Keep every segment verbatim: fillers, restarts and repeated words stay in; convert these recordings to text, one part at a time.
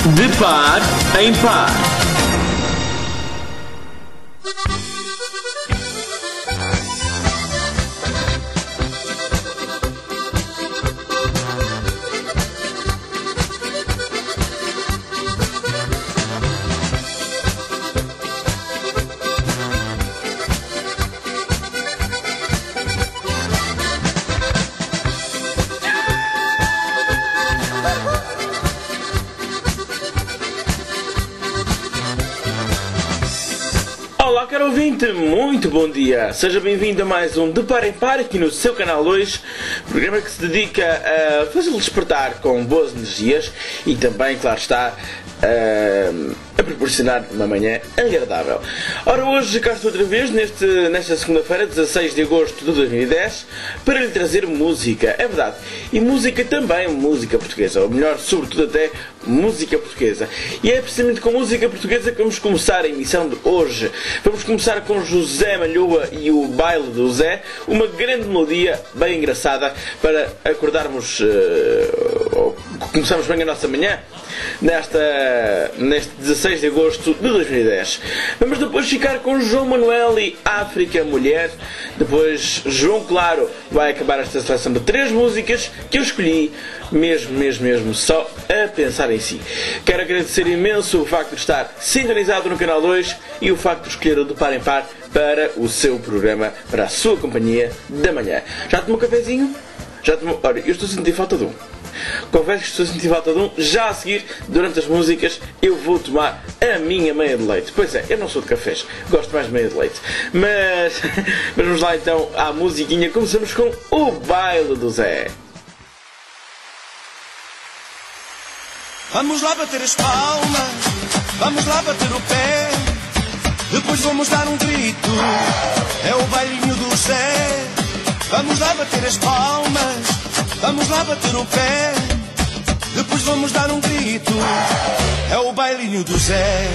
De par em par. Olá, caro ouvinte, muito bom dia. Seja bem-vindo a mais um De Par em Par aqui no seu canal dois, programa que se dedica a fazer-lhe despertar com boas energias e também, claro está, a, a proporcionar uma manhã agradável. Ora, hoje cá estou outra vez, neste, nesta segunda-feira, dezasseis de agosto de dois mil e dez, para lhe trazer música, é verdade, e música também, música portuguesa, ou melhor, sobretudo até, música portuguesa. E é precisamente com música portuguesa que vamos começar a emissão de hoje. Vamos começar com José Malhoa e o Baile do Zé, uma grande melodia bem engraçada para acordarmos, uh, começarmos bem a nossa manhã nesta, neste dezasseis de agosto de dois mil e dez. Vamos depois ficar com João Manuel e África Mulher. Depois João Claro vai acabar esta seleção de três músicas que eu escolhi mesmo, mesmo, mesmo só a pensar em si. Quero agradecer imenso o facto de estar sintonizado no canal dois e o facto de escolher o De Par em Par para o seu programa, para a sua companhia da manhã. Já tomou um cafezinho? Já tomou? Olha, eu estou a sentir falta de um. Confesso que estou a sentir falta de um. Já a seguir, durante as músicas, eu vou tomar a minha meia de leite. Pois é, eu não sou de cafés, gosto mais de meia de leite. Mas vamos lá então à musiquinha. Começamos com o Baile do Zé. Vamos lá bater as palmas, vamos lá bater o pé, depois vamos dar um grito, é o bailinho do Zé. Vamos lá bater as palmas, vamos lá bater o pé, depois vamos dar um grito, é o bailinho do Zé.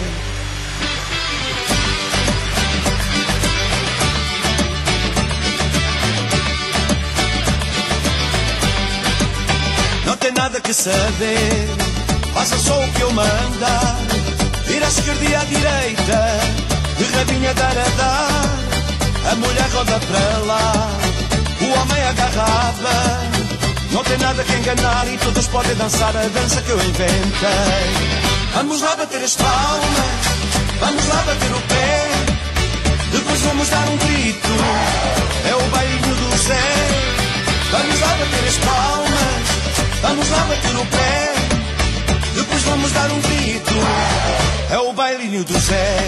Não tem nada que saber, faça só o que eu mandar. Vira à esquerda e à direita, de rabinho a dar a dar. A mulher roda para lá, o homem agarrava. Não tem nada que enganar e todos podem dançar a dança que eu inventei. Vamos lá bater as palmas, vamos lá bater o pé, depois vamos dar um grito, é o bailinho do Zé. Vamos lá bater as palmas, vamos lá bater o pé, depois vamos dar um grito, é o bailinho do Zé.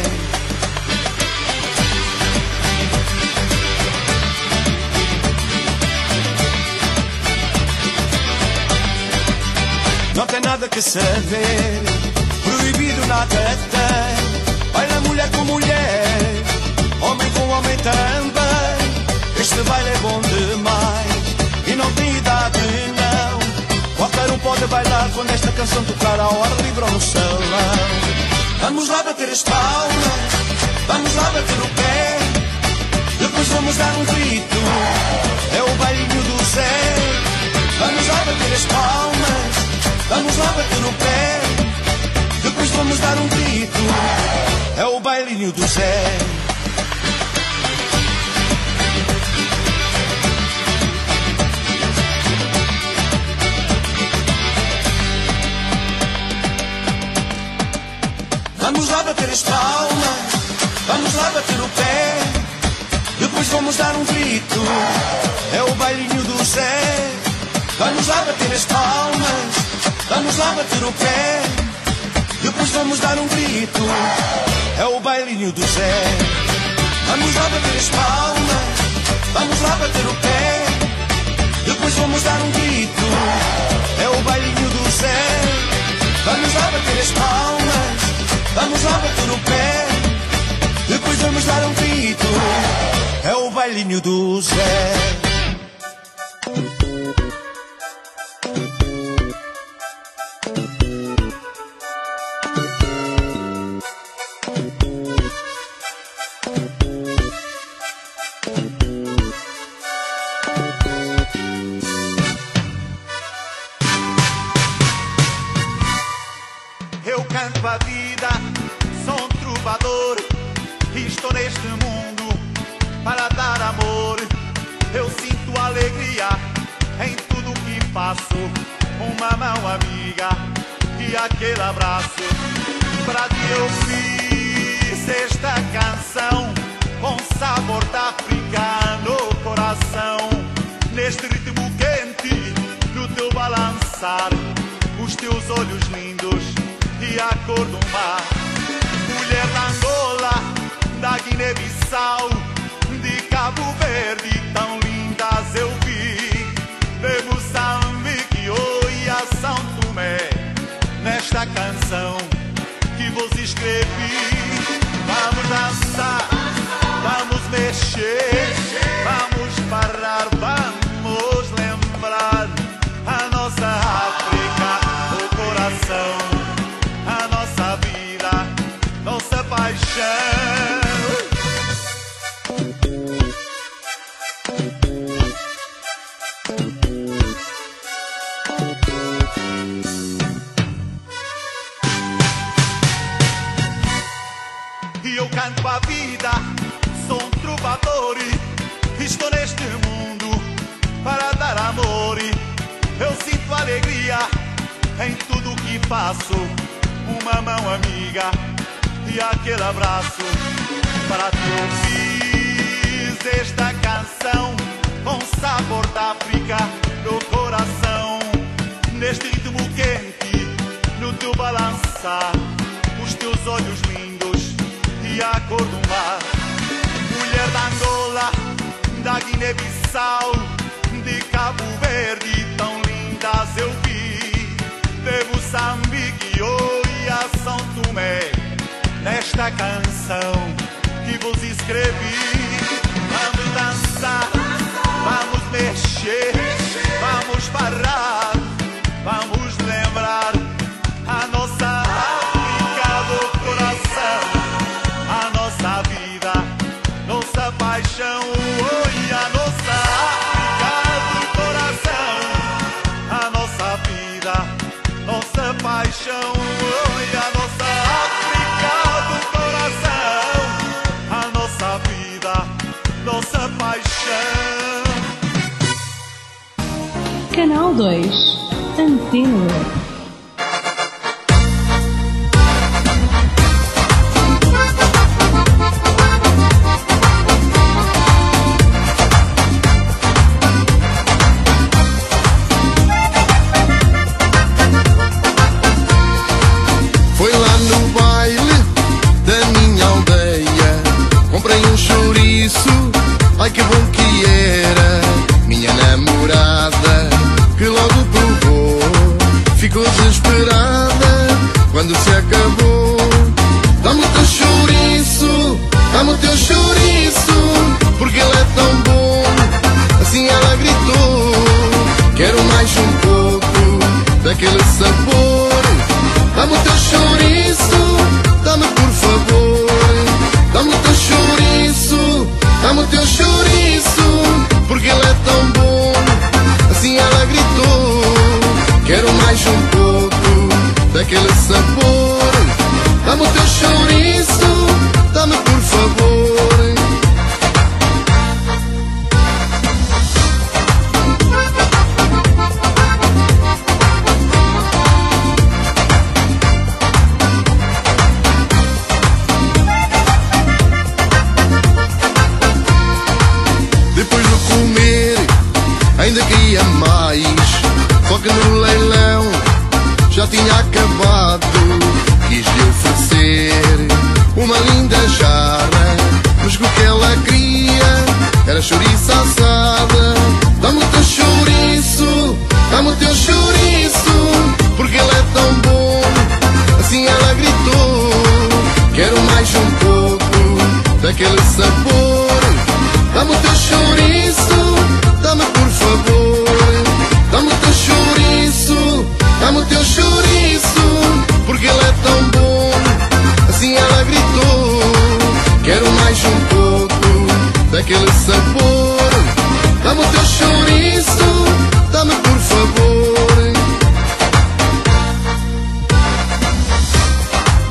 Não tem nada que saber, proibido nada tem. Baila mulher com mulher, homem com homem também. Este baile é bom demais e não tem idade não. Qualquer um pode bailar quando esta canção tocar a hora livre ou no salão. Vamos lá bater as palmas, vamos lá bater o pé, depois vamos dar um grito, é o bailinho do Zé. Vamos lá bater as palmas, vamos lá bater o pé, depois vamos dar um grito, é o bailinho do Zé. Vamos lá bater as palmas, vamos lá bater o pé, depois vamos dar um grito, é o bailinho do Zé. Vamos lá bater as palmas, vamos lá bater o pé, depois vamos dar um grito, é o bailinho do Zé. Vamos lá bater as palmas, vamos lá bater o pé, depois vamos dar um grito, é o bailinho do Zé. Vamos lá bater as palmas, vamos lá bater o pé, depois vamos dar um grito, é o bailinho do Zé. canto a vida, sou um trovador e estou neste mundo para dar amor. Eu sinto alegria em tudo que faço, uma mão amiga e aquele abraço. Para ti eu fiz esta canção com sabor da África no coração. Neste ritmo quente, no teu balançar, os teus olhos lindos e a cor do mar. Mulher da Angola, da Guiné-Bissau, de Cabo Verde, tão lindas eu vi. De Moçambique, oi, a São Tomé, nesta canção que vos escrevi. Vamos dançar, vamos mexer, vamos parar, vamos lembrar a nossa África, o coração, a nossa vida, nossa paixão. E eu canto a vida, sou um trovador, estou neste mundo para dar amor. Eu sinto alegria em tudo que faço, uma mão amiga e aquele abraço. Para ti eu fiz esta canção com sabor da África no coração. Neste ritmo quente, no teu balançar, os teus olhos lindos e a cor do mar. Mulher da Angola, da Guiné-Bissau, de Cabo Verde, tão lindas eu vi. De Moçambique, oi, a São Tomé, nesta canção que vos escrevi. Vamos dançar, vamos mexer, vamos parar, vamos lembrar a nossa África do coração, a nossa vida, nossa paixão. Oi, a nossa África do coração, a nossa vida, nossa paixão. Oi, a nossa África do coração, a nossa vida, nossa paixão. Canal dois, Antena. Ai que bom que era, minha namorada, que logo provou, ficou desesperada quando se acabou. Dá-me o teu chouriço, dá-me o teu chouriço, porque ele é tão bom. Assim ela gritou, quero mais um pouco daquele sabor. Dá-me o teu chouriço, dá-me por favor. Dá-me o teu chouriço, dá-me o teu chouriço, porque ele é tão bom. Assim ela gritou, quero mais um pouco daquele sabor. Dá-me o teu chouriço, dá-me por favor. Ainda queria mais, só que no leilão já tinha acabado. Quis-lhe oferecer uma linda jarra, mas o que ela queria era chouriço assada. Dá-me o teu chouriço, dá-me o teu chouriço, porque ele é tão bom. Assim ela gritou, quero mais um pouco daquele sabor. Dá-me o teu chouriço, dá-me por favor. Dá-me o teu chouriço, dá-me o teu chouriço, porque ele é tão bom. Assim ela gritou, quero mais um pouco daquele sabor. Dá-me o teu chouriço, dá-me por favor.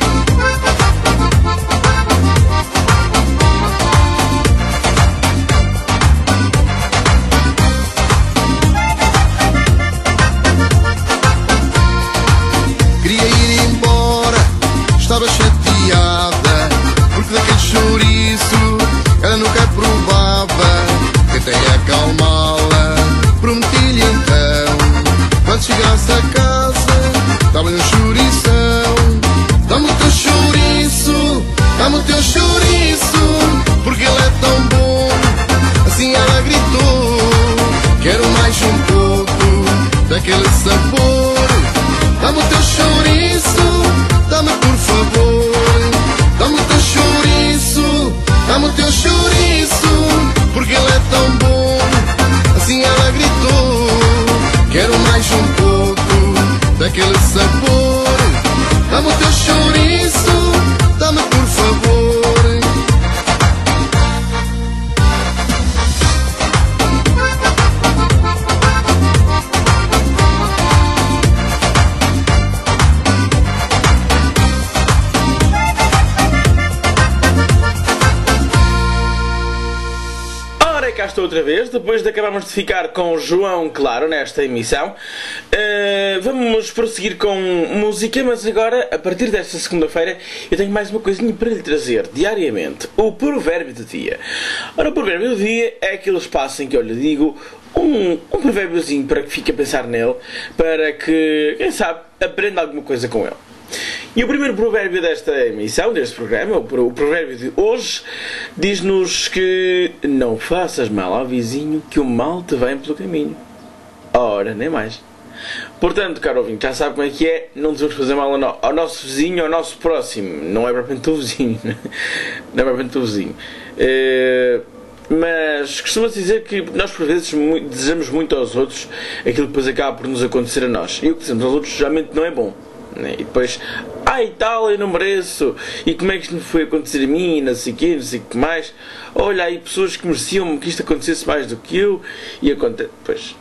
daquele sabor. Dá-me o teu chouriço, dá-me por favor. Dá-me o teu chouriço, dá-me o teu chouriço, porque ele é tão bom. Assim ela gritou, quero mais um pouco daquele sabor. Dá-me o teu chouriço, dá-me por favor. Cá estou outra vez, depois de acabarmos de ficar com o João Claro nesta emissão. Uh, vamos prosseguir com música, mas agora, a partir desta segunda-feira, eu tenho mais uma coisinha para lhe trazer diariamente: o provérbio do dia. Ora, o provérbio do dia é aquele espaço em que eu lhe digo um, um provérbiozinho para que fique a pensar nele, para que, quem sabe, aprenda alguma coisa com ele. E o primeiro provérbio desta emissão, deste programa, o provérbio de hoje, diz-nos que não faças mal ao vizinho, que o mal te vem pelo caminho. Ora, nem mais. Portanto, caro ouvinte, já sabe como é que é, não devemos fazer mal ao, no ao nosso vizinho, ao nosso próximo. Não é propriamente o vizinho, não é propriamente o vizinho. Uh, mas costuma-se dizer que nós, por vezes, muito, desejamos muito aos outros aquilo que depois acaba por nos acontecer a nós. E o que desejamos aos outros geralmente não é bom. E depois, ai tal, eu não mereço, e como é que isto me foi acontecer a mim, não sei o que, não sei o que mais. Olha, aí pessoas que mereciam que isto acontecesse mais do que eu, e acontece, depois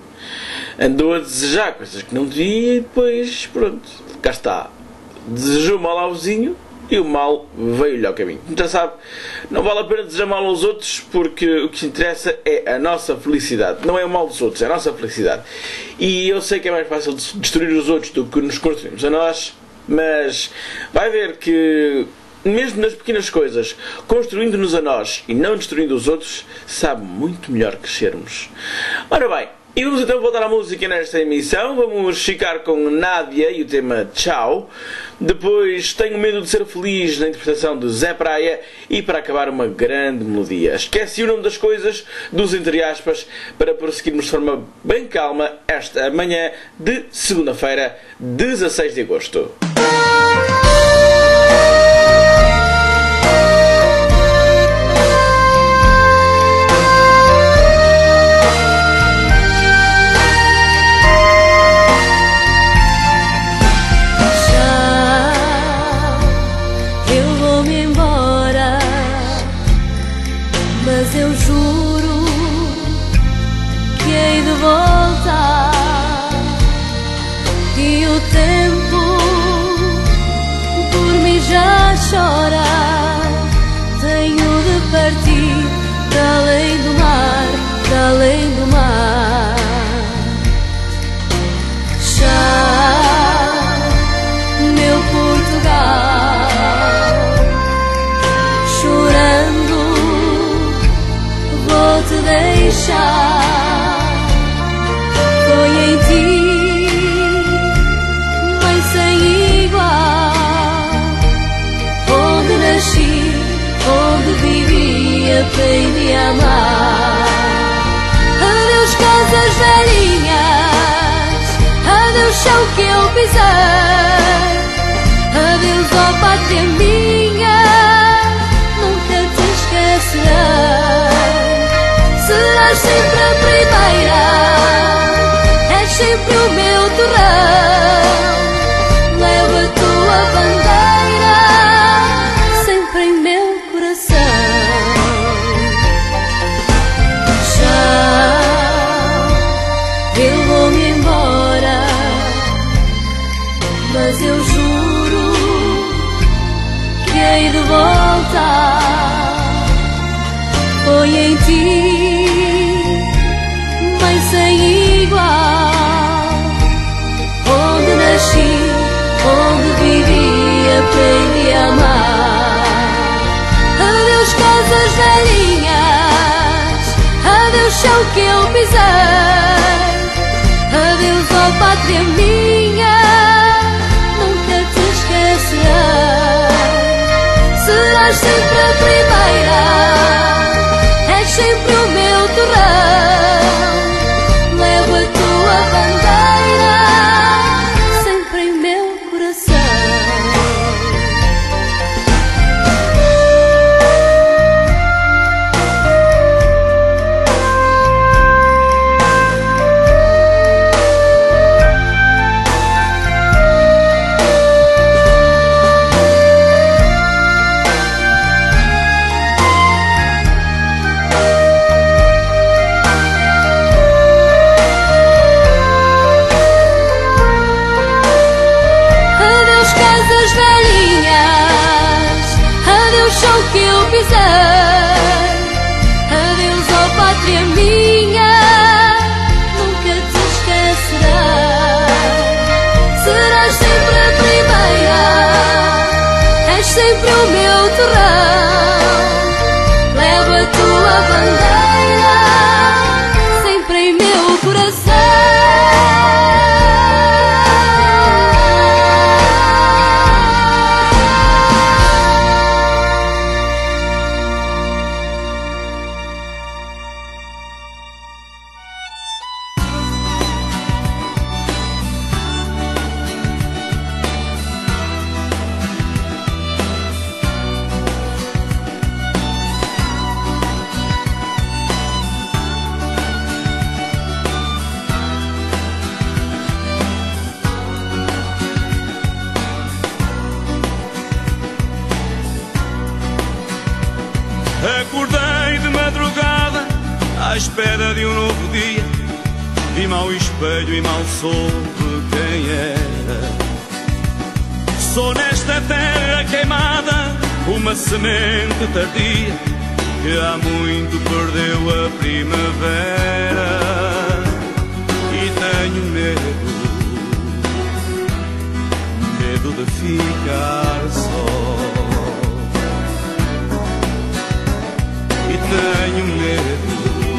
andou a desejar coisas que não devia, e depois, pronto, cá está, desejou mal ao vizinho, e o mal veio-lhe ao caminho. Já sabe, não vale a pena desejar mal aos outros, porque o que interessa é a nossa felicidade. Não é o mal dos outros, é a nossa felicidade. E eu sei que é mais fácil destruir os outros do que nos construirmos a nós, mas vai ver que, mesmo nas pequenas coisas, construindo-nos a nós e não destruindo os outros, sabe muito melhor crescermos. Ora bem, e vamos então voltar à música nesta emissão. Vamos ficar com Nádia e o tema Tchau. Depois Tenho Medo de Ser Feliz, na interpretação de Zé Praia. E para acabar, uma grande melodia. Esqueci o nome das coisas, dos entre aspas, para prosseguirmos de forma bem calma esta manhã de segunda-feira, dezasseis de agosto. Chora, tenho de partir da além do mar, da além do mar. Já, meu Portugal, chorando, vou te deixar. Foi em ti, mãe sem igual, nasci, onde vivi, aprendi a amar. Adeus casas velhinhas, adeus chão que eu pisei, adeus ó pátria minha, nunca te esquecerei. Serás sempre a primeira, és sempre o meu torrão, leva a tua bandeira em meu coração. Já eu vou-me embora, mas eu juro que hei de voltar. Foi em ti, mãe sem igual, onde nasci, onde vivi, aprendi a amar. Adeus casas velhinhas, adeus chão que eu pisei, adeus ó pátria minha, nunca te esquecerei. Serás sempre a primeira, és sempre o meu torrão, leva a tua bandeira espera de um novo dia, vi mau espelho e mal soube quem era. Sou nesta terra queimada uma semente tardia que há muito perdeu a primavera. E tenho medo, medo de ficar só. E tenho medo,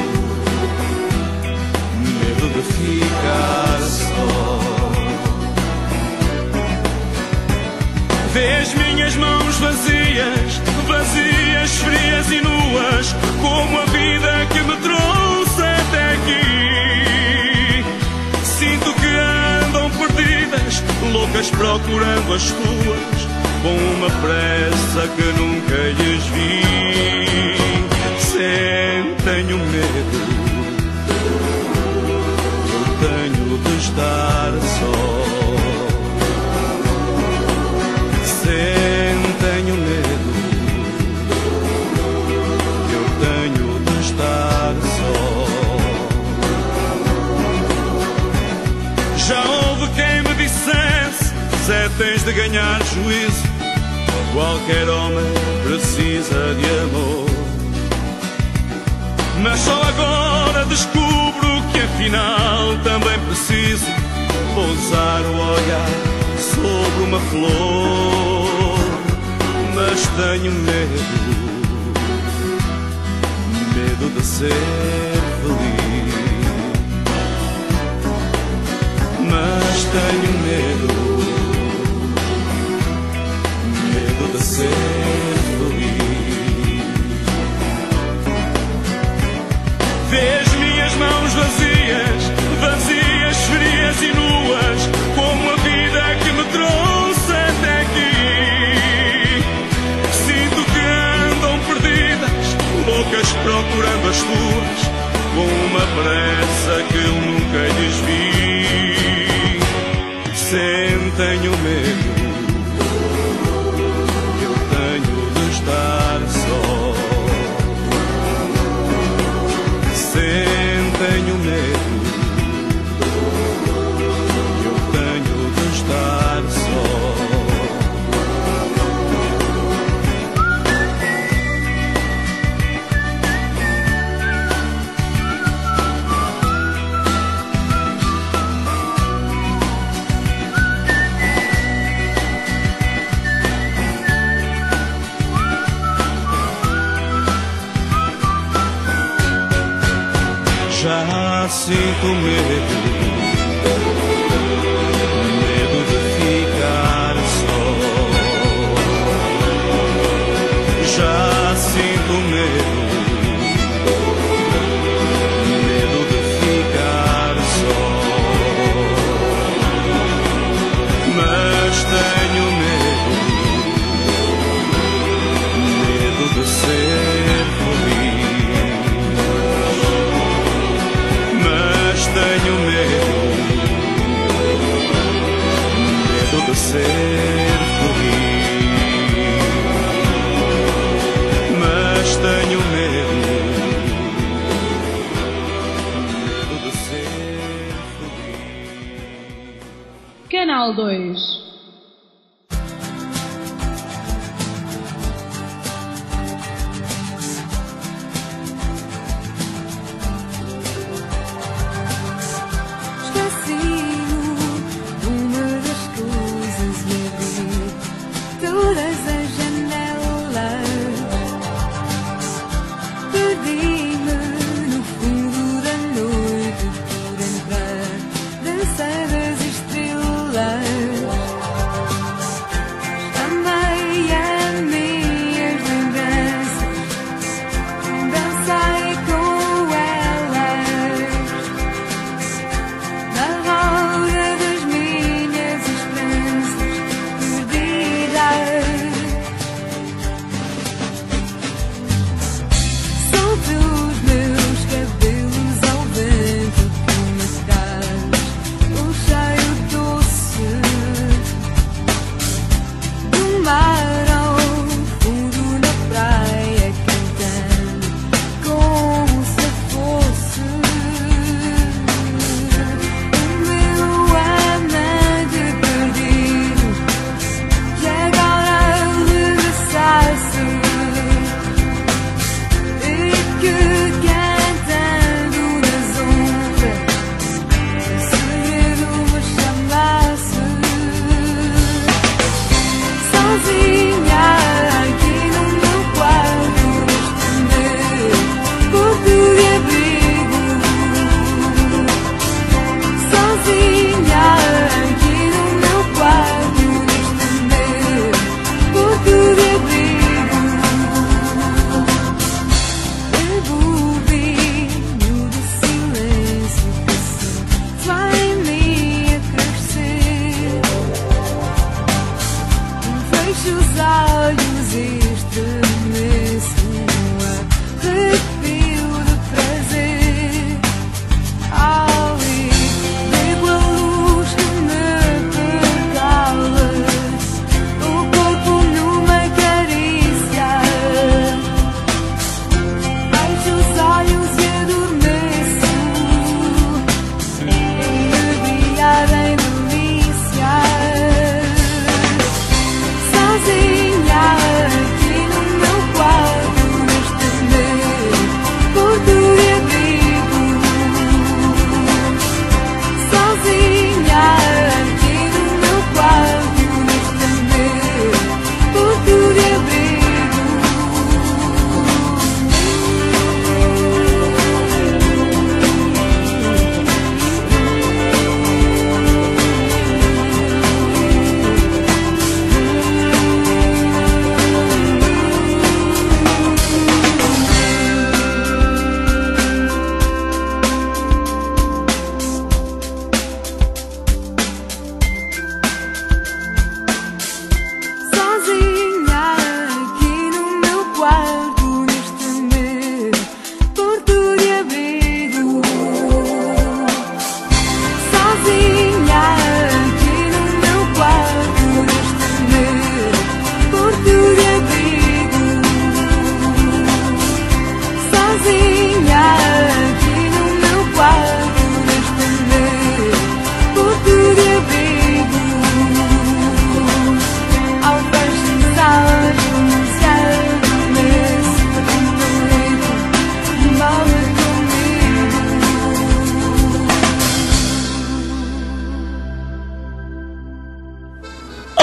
medo de ficar só. Vês minhas mãos vazias, vazias, frias e nuas, como a vida que me trouxe até aqui. Sinto que andam perdidas, loucas procurando as tuas, com uma pressa que nunca lhes vi. Sem, tenho medo, eu tenho de estar só. Tenho medo, eu tenho de estar só. Já houve quem me dissesse: Zé, tens de ganhar juízo, qualquer homem precisa de amor. Mas só agora descubro que afinal também preciso pousar o olhar sobre uma flor. Mas tenho medo, medo de ser feliz. Mas tenho medo, medo de ser feliz. Vês minhas mãos vazias, vazias, frias e nuas, como a vida que me trouxe até aqui. Loucas procurando as tuas, com uma pressa que eu nunca lhes vi. Sem, tenho medo, eu tenho de estar só. Sem, tenho medo, eu tenho de estar só. Já sinto medo, medo de ficar só. Já sinto medo, medo de ficar só. Mas tenho medo, medo de ser feliz. Tenho medo, medo de ser feliz. Mas tenho medo, medo de ser feliz. Canal dois. Dançar das estrelas.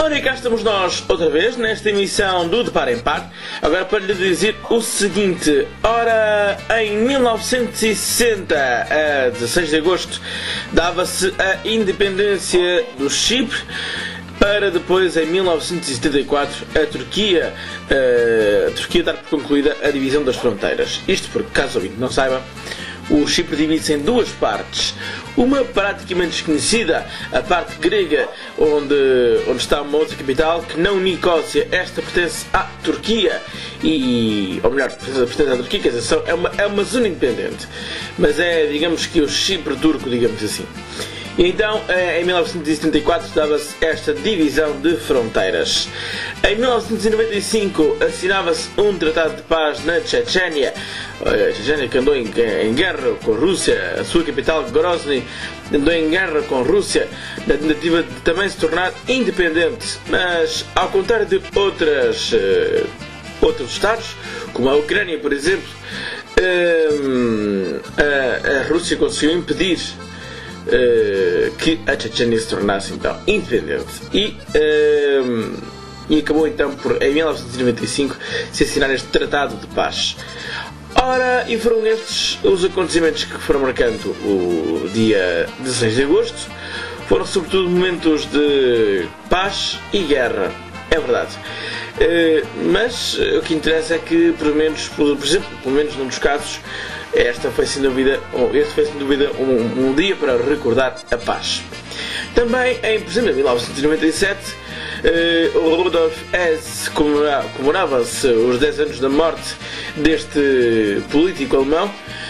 Ora, e cá estamos nós outra vez nesta emissão do De Par em Par. Agora para lhe dizer o seguinte: ora, em mil novecentos e sessenta, a dezasseis de agosto, dava-se a independência do Chipre, para depois, em mil novecentos e setenta e quatro, a Turquia, a Turquia dar por concluída a divisão das fronteiras. Isto porque, caso o ouvinte não saiba, o Chipre divide-se em duas partes. Uma praticamente desconhecida, a parte grega, onde, onde está uma outra capital, que não Nicósia. Esta pertence à Turquia, e, ou melhor, pertence à Turquia, quer dizer, é uma, é uma zona independente. Mas é, digamos que o Chipre turco, digamos assim. E então, em mil novecentos e setenta e quatro, dava-se esta divisão de fronteiras. Em mil novecentos e noventa e cinco, assinava-se um tratado de paz na Chechênia. A Chechênia que andou em, em guerra com a Rússia, a sua capital, Grozny, andou em guerra com a Rússia, na tentativa de também se tornar independente. Mas, ao contrário de outras, uh, outros estados, como a Ucrânia, por exemplo, uh, a, a Rússia conseguiu impedir Uh, que a Chechênia se tornasse então independente e, uh, e acabou então por, em mil novecentos e noventa e cinco, se assinar este tratado de paz. Ora, e foram estes os acontecimentos que foram marcando o dia dezasseis de agosto. Foram sobretudo momentos de paz e guerra, é verdade. Uh, mas uh, o que interessa é que, pelo menos, por, por exemplo, pelo menos num dos casos, Esta foi sem dúvida, este foi sem dúvida um, um dia para recordar a paz. Também em, por exemplo, em mil novecentos e noventa e sete, uh, o Rudolf Hess comemorava-se os dez anos da morte deste político alemão.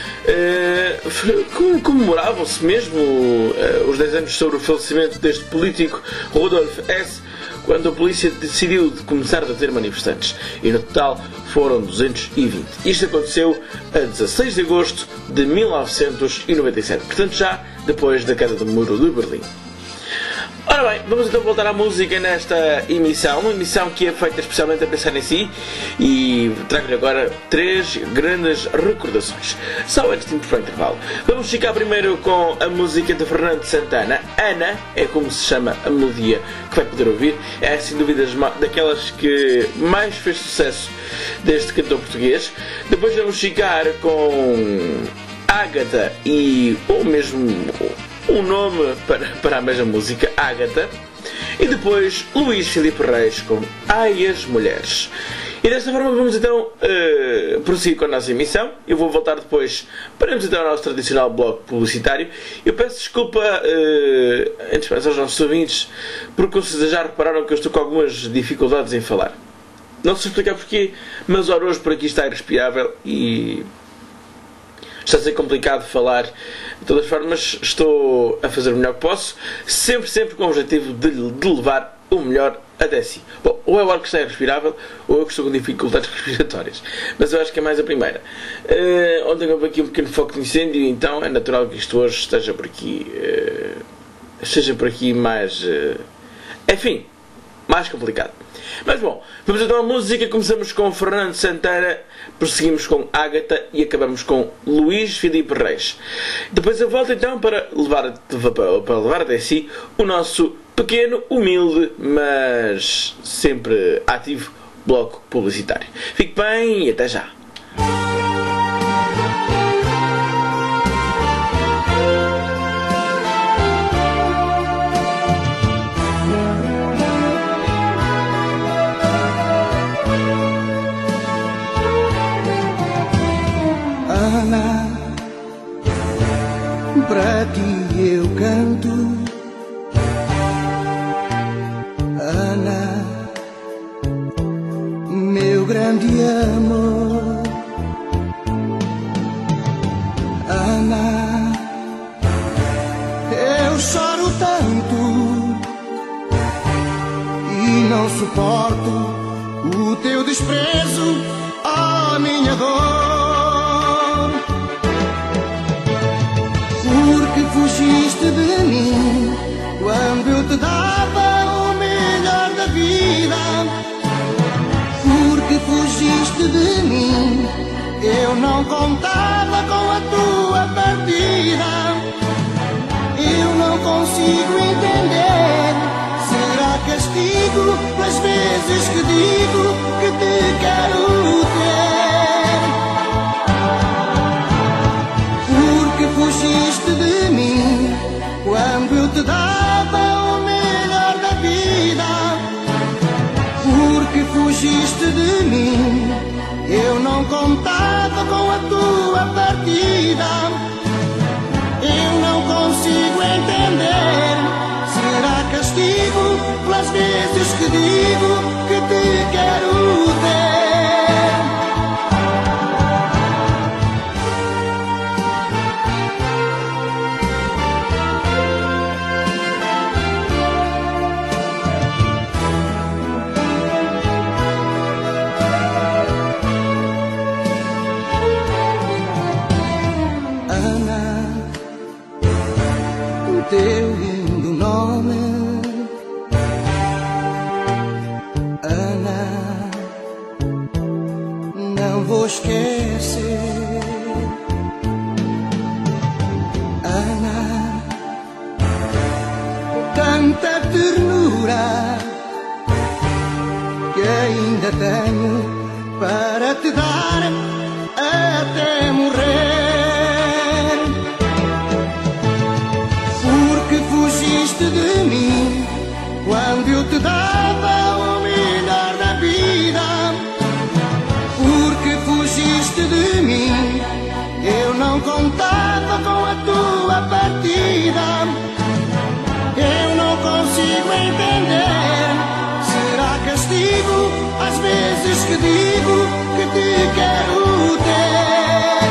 Uh, comemoravam-se mesmo uh, os dez anos sobre o falecimento deste político Rudolf Hess, quando a polícia decidiu de começar a deter manifestantes, e no total foram duzentos e vinte. Isto aconteceu a dezasseis de agosto de mil novecentos e noventa e sete, portanto já depois da queda do muro de Berlim. Ora bem, vamos então voltar à música nesta emissão, uma emissão que é feita especialmente a pensar em si, e trago-lhe agora três grandes recordações. Só antes de irmos para o intervalo, vamos ficar primeiro com a música de Fernando Santana. Ana é como se chama a melodia que vai poder ouvir, é sem dúvida daquelas que mais fez sucesso deste cantor português. Depois vamos ficar com Ágata e ou mesmo um nome para, para a mesma música, Ágata, e depois Luís Filipe Reis com Ai as Mulheres. E desta forma vamos então uh, prosseguir com a nossa emissão. Eu vou voltar depois para irmos então ao nosso tradicional bloco publicitário. Eu peço desculpa uh, antes de mais aos nossos ouvintes, porque vocês já repararam que eu estou com algumas dificuldades em falar. Não sei explicar porquê, mas ora hoje por aqui está irrespirável e está a ser complicado falar. De todas as formas, estou a fazer o melhor que posso, sempre, sempre com o objetivo de, de levar o melhor até si. Bom, ou é o ar que está irrespirável, ou eu que estou com dificuldades respiratórias. Mas eu acho que é mais a primeira. Uh, ontem houve aqui um pequeno foco de incêndio, então é natural que isto hoje esteja por aqui, uh, esteja por aqui mais, uh, enfim, mais complicado. Mas bom, vamos então à música. Começamos com Fernando Santana, prosseguimos com Ágata e acabamos com Luís Filipe Reis. Depois eu volto então para levar, para levar até si o nosso pequeno, humilde, mas sempre ativo bloco publicitário. Fique bem e até já. Para ti eu canto, Ana, meu grande amor. Ana, eu choro tanto e não suporto o teu desprezo, a minha dor. Fugiste de mim quando eu te dava o melhor da vida. Porque fugiste de mim, eu não contava com a tua partida. Eu não consigo entender, será castigo vida. Eu não consigo entender. Será castigo pelas vezes que digo que te quero ter? Teu lindo nome, Ana, não vou esquecer. Ana, tanta ternura que ainda tenho para te dar até morrer. Fugiste de mim quando eu te dava o melhor da vida. Porque fugiste de mim, eu não contava com a tua partida. Eu não consigo entender. Será castigo às vezes que digo que te quero ter?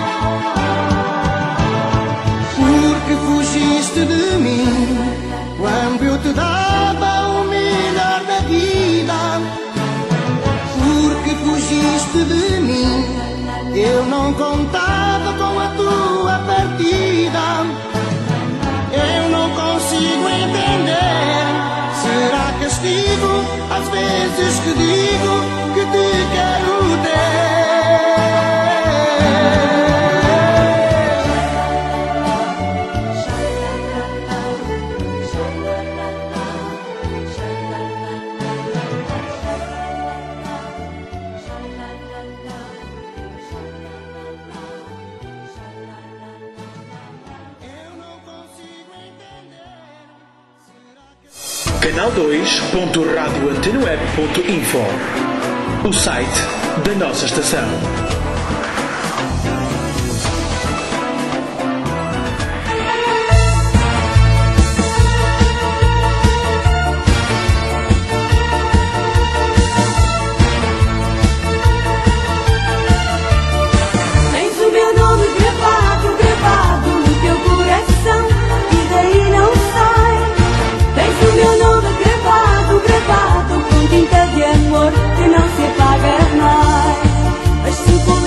Porque fugiste de mim quando eu te dava o melhor da vida. Porque fugiste de mim, eu não contava com a tua partida. Eu não consigo entender. Será castigo às vezes que digo que te quero ter? canal dois ponto radio antena web ponto info, o site da nossa estação. Tens o meu nome gravado, gravado no teu coração e daí não sai. Tens o meu nome gravado, gravado com tinta de amor que não se apaga mais. As cinco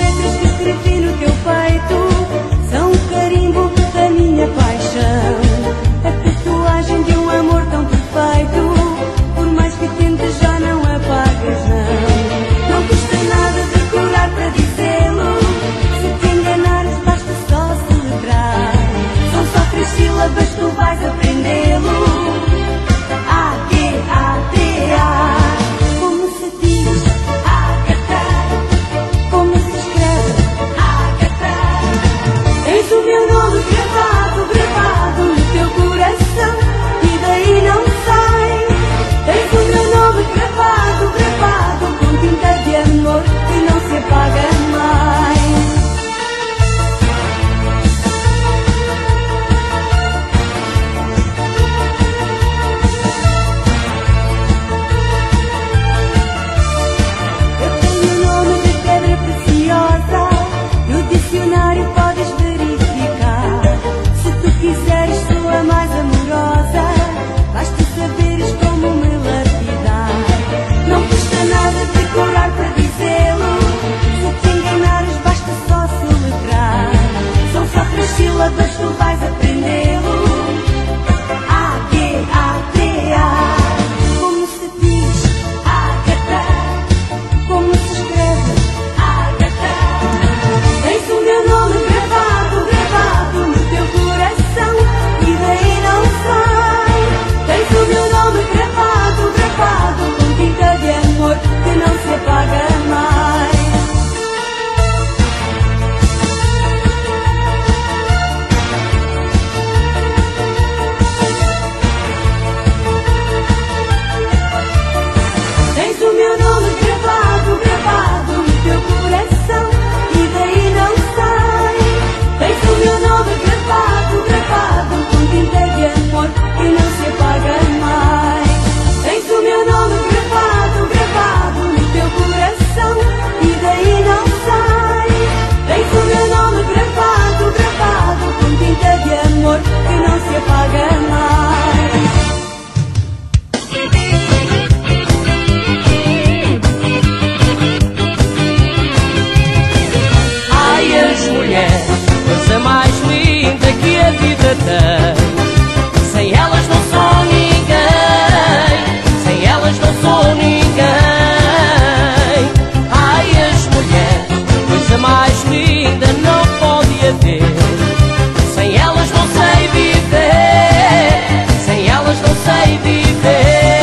sei viver.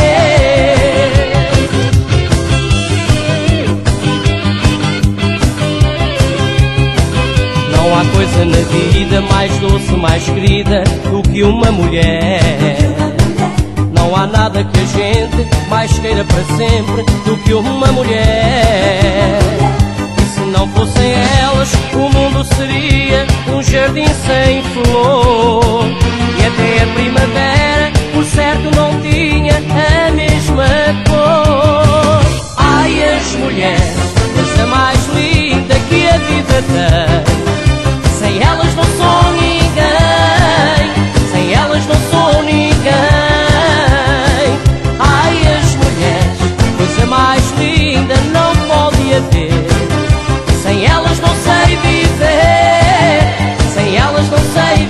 Não há coisa na vida mais doce, mais querida do que uma mulher. Não há nada que a gente mais queira para sempre do que uma mulher. E se não fossem elas, o mundo seria um jardim sem flor. E até a primavera, por certo, não tinha a mesma cor. Ai, as mulheres, coisa mais linda que a vida tem. Sem elas não sou ninguém, sem elas não sou ninguém. Ai, as mulheres, coisa mais linda não pode haver. Sem elas não sei viver, sem elas não sei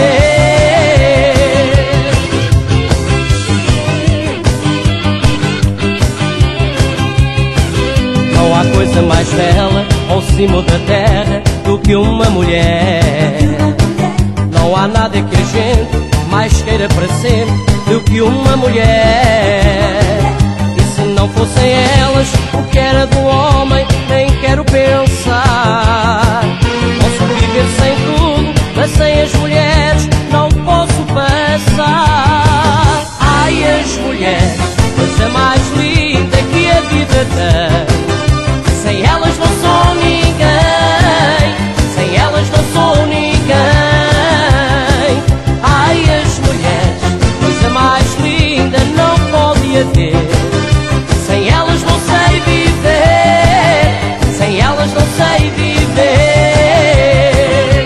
viver. Não há coisa mais bela ao cimo da terra do que uma mulher. Não há nada que a gente mais queira para sempre do que uma mulher. E se não fossem elas, o que era do homem nem quero pensar. Posso viver sem tudo, mas sem as mulheres não posso passar. Ai, as mulheres, coisa mais linda que a vida tem. Sem elas não sou ninguém, sem elas não sou ninguém. Ai, as mulheres, coisa mais linda não pode haver. Sem elas não sei viver, sem elas não sei viver.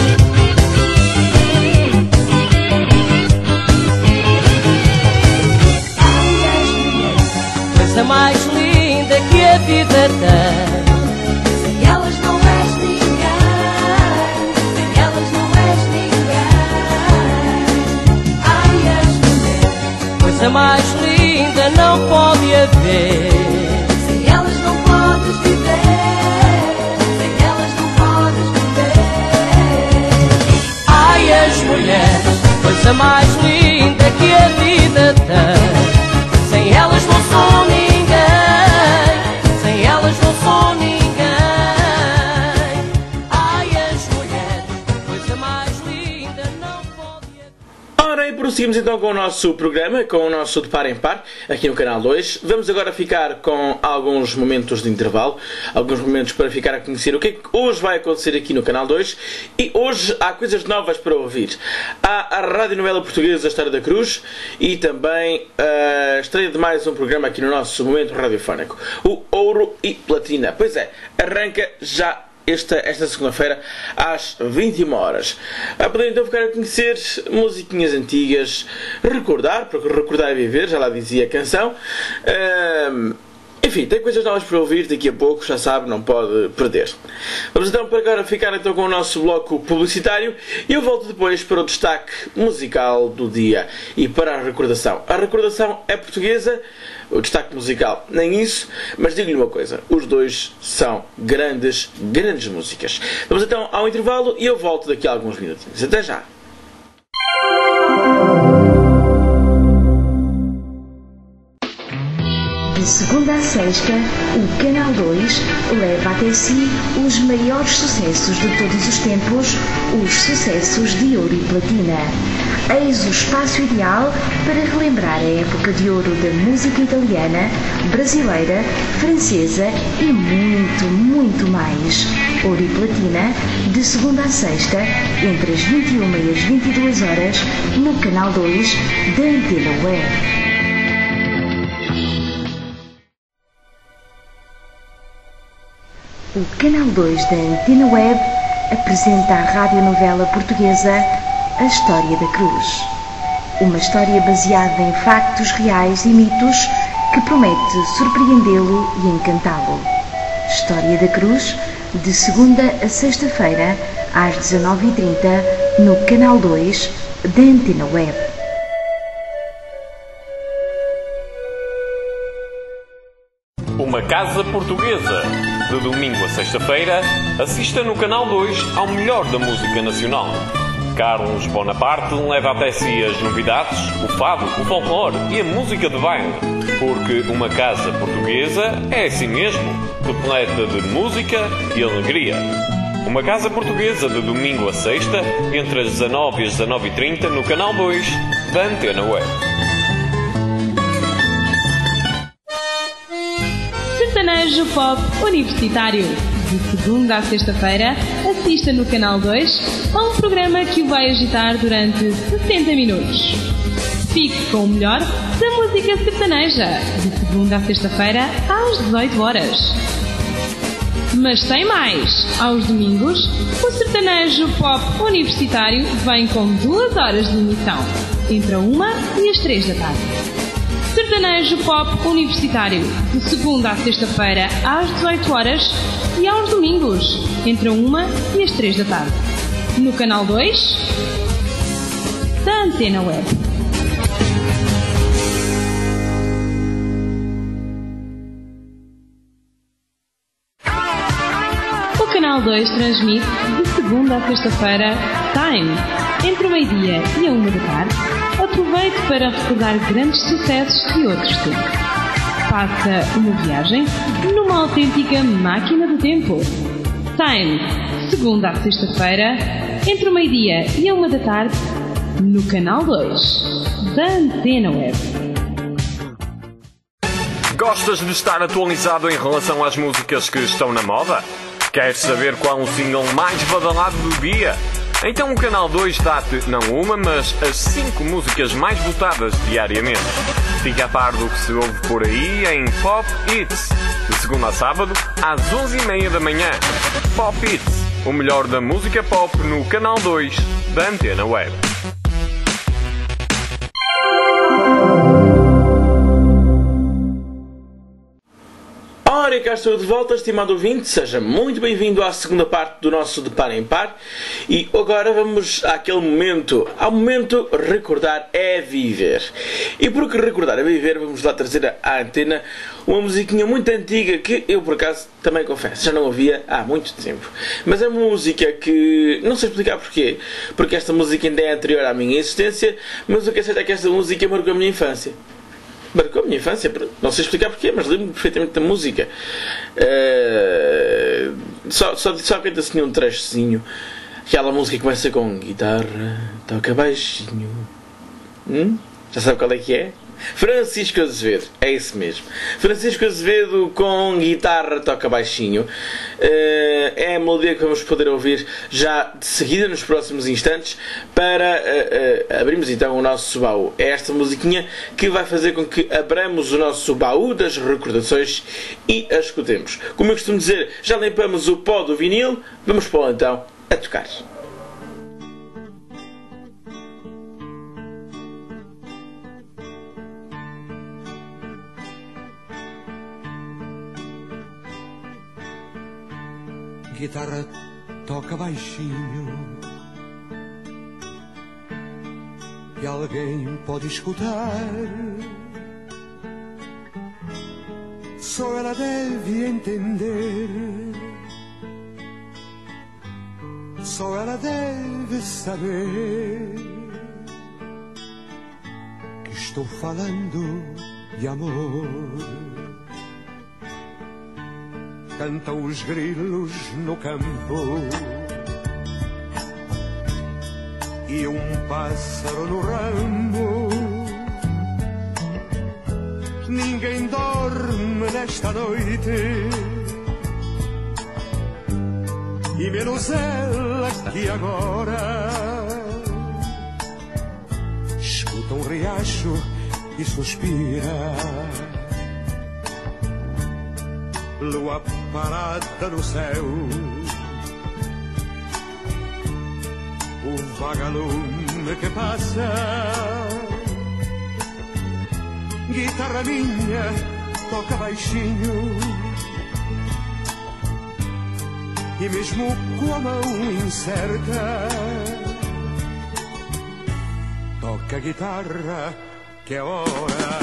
Coisa mais linda que a vida tem. Sem elas não és ninguém, sem elas não és ninguém. Ai, as mulheres, Coisa mais linda não pode haver. sem elas não podes viver, sem elas não podes viver. Ai, as mulheres, coisa mais linda que a vida tem. Sem elas não sou ninguém, sem elas não sou ninguém. Ai, as mulheres, coisa mais linda não pode haver. Ora, e prosseguimos então com o nosso programa, com o nosso De Par em Par, aqui no Canal dois. Vamos agora ficar com alguns momentos de intervalo, alguns momentos para ficar a conhecer o que é que hoje vai acontecer aqui no Canal dois. E hoje há coisas novas para ouvir. Há a radionovela portuguesa História da Cruz e também a estreia de mais um programa aqui no nosso momento radiofónico, o Ouro e Platina. Pois é, arranca já Esta, esta segunda-feira às vinte e uma horas. A poder então ficar a conhecer musiquinhas antigas, recordar, porque recordar é viver, já lá dizia a canção. Um, enfim, tem coisas novas para ouvir daqui a pouco, já sabe, não pode perder. Vamos então para agora ficar então com o nosso bloco publicitário e eu volto depois para o destaque musical do dia e para a recordação. A recordação é portuguesa, o destaque musical nem isso, mas digo-lhe uma coisa, os dois são grandes, grandes músicas. Vamos então ao intervalo e eu volto daqui a alguns minutinhos. Até já! De segunda a sexta, o Canal dois leva até si os maiores sucessos de todos os tempos, os sucessos de ouro e platina. Eis o espaço ideal para relembrar a época de ouro da música italiana, brasileira, francesa e muito, muito mais. Ouro e Platina, de segunda a sexta, entre as vinte e uma e as vinte e duas horas, no Canal dois da Antena Web. O Canal dois da Antena Web apresenta a radionovela portuguesa A História da Cruz. Uma história baseada em factos reais e mitos que promete surpreendê-lo e encantá-lo. História da Cruz, de segunda a sexta-feira, às dezanove e trinta, no Canal dois da Antena Web. Uma casa portuguesa. De domingo a sexta-feira, assista no Canal dois ao melhor da música nacional. Carlos Bonaparte leva até si as novidades, o fado, o folclore e a música de baile. Porque uma casa portuguesa é assim mesmo, repleta de música e alegria. Uma casa portuguesa de domingo a sexta, entre as dezanove e as dezanove e trinta, no canal dois da Antena Web. Sertanejo Pop Universitário. De segunda à sexta-feira, assista no canal dois a um programa que o vai agitar durante sessenta minutos. Fique com o melhor da música sertaneja. De segunda à sexta-feira, às dezoito horas. Mas tem mais! Aos domingos, o Sertanejo Pop Universitário vem com duas horas de emissão, entre a uma e as três da tarde. Sertanejo Pop Universitário, de segunda à sexta-feira às dezoito horas e aos domingos, entre a uma e as três da tarde. No canal dois da Antena Web. O canal dois transmite de segunda à sexta-feira Time, entre o meio-dia e a uma da tarde. Aproveite para recordar grandes sucessos de outros tempos. Faça uma viagem numa autêntica máquina do tempo. Time, segunda à sexta-feira, entre o meio-dia e a uma da tarde, no canal dois da Antena Web. Gostas de estar atualizado em relação às músicas que estão na moda? Queres saber qual o single mais badalado do dia? Então o canal dois dá-te não uma, mas as cinco músicas mais votadas diariamente. Fica a par do que se ouve por aí em Pop Hits, de segunda a sábado, às onze e meia da manhã. Pop Hits, o melhor da música pop no canal dois da Antena Web. Ora, cá estou de volta, estimado ouvinte, seja muito bem-vindo à segunda parte do nosso De Par em Par. E agora vamos àquele momento, ao momento Recordar é Viver. E porque Recordar é Viver, vamos lá trazer à antena uma musiquinha muito antiga que eu, por acaso, também confesso, já não ouvia há muito tempo. Mas é uma música que, não sei explicar porquê, porque esta música ainda é anterior à minha existência, mas o que é certo é que esta música marcou a minha infância. Marcou a minha infância, não sei explicar porquê, mas lembro-me perfeitamente da música. Uh, só, só, só canta assim um trechozinho. Aquela música que começa com guitarra, toca baixinho. Hum? Já sabe qual é que é? Francisco Azevedo, é isso mesmo. Francisco Azevedo com guitarra, toca baixinho. Uh, é a melodia que vamos poder ouvir já de seguida nos próximos instantes para uh, uh, abrirmos então o nosso baú. É esta musiquinha que vai fazer com que abramos o nosso baú das recordações e a escutemos. Como eu costumo dizer, já limpamos o pó do vinil, vamos pô-lo então a tocar. Guitarra toca baixinho e alguém pode escutar. Só ela deve entender, só ela deve saber que estou falando de amor. Cantam os grilos no campo e um pássaro no ramo. Ninguém dorme nesta noite e menos ela que agora escuta um riacho e suspira. Lua parada no céu, o vagalume que passa. Guitarra minha toca baixinho e mesmo com a mão incerta toca a guitarra que é hora.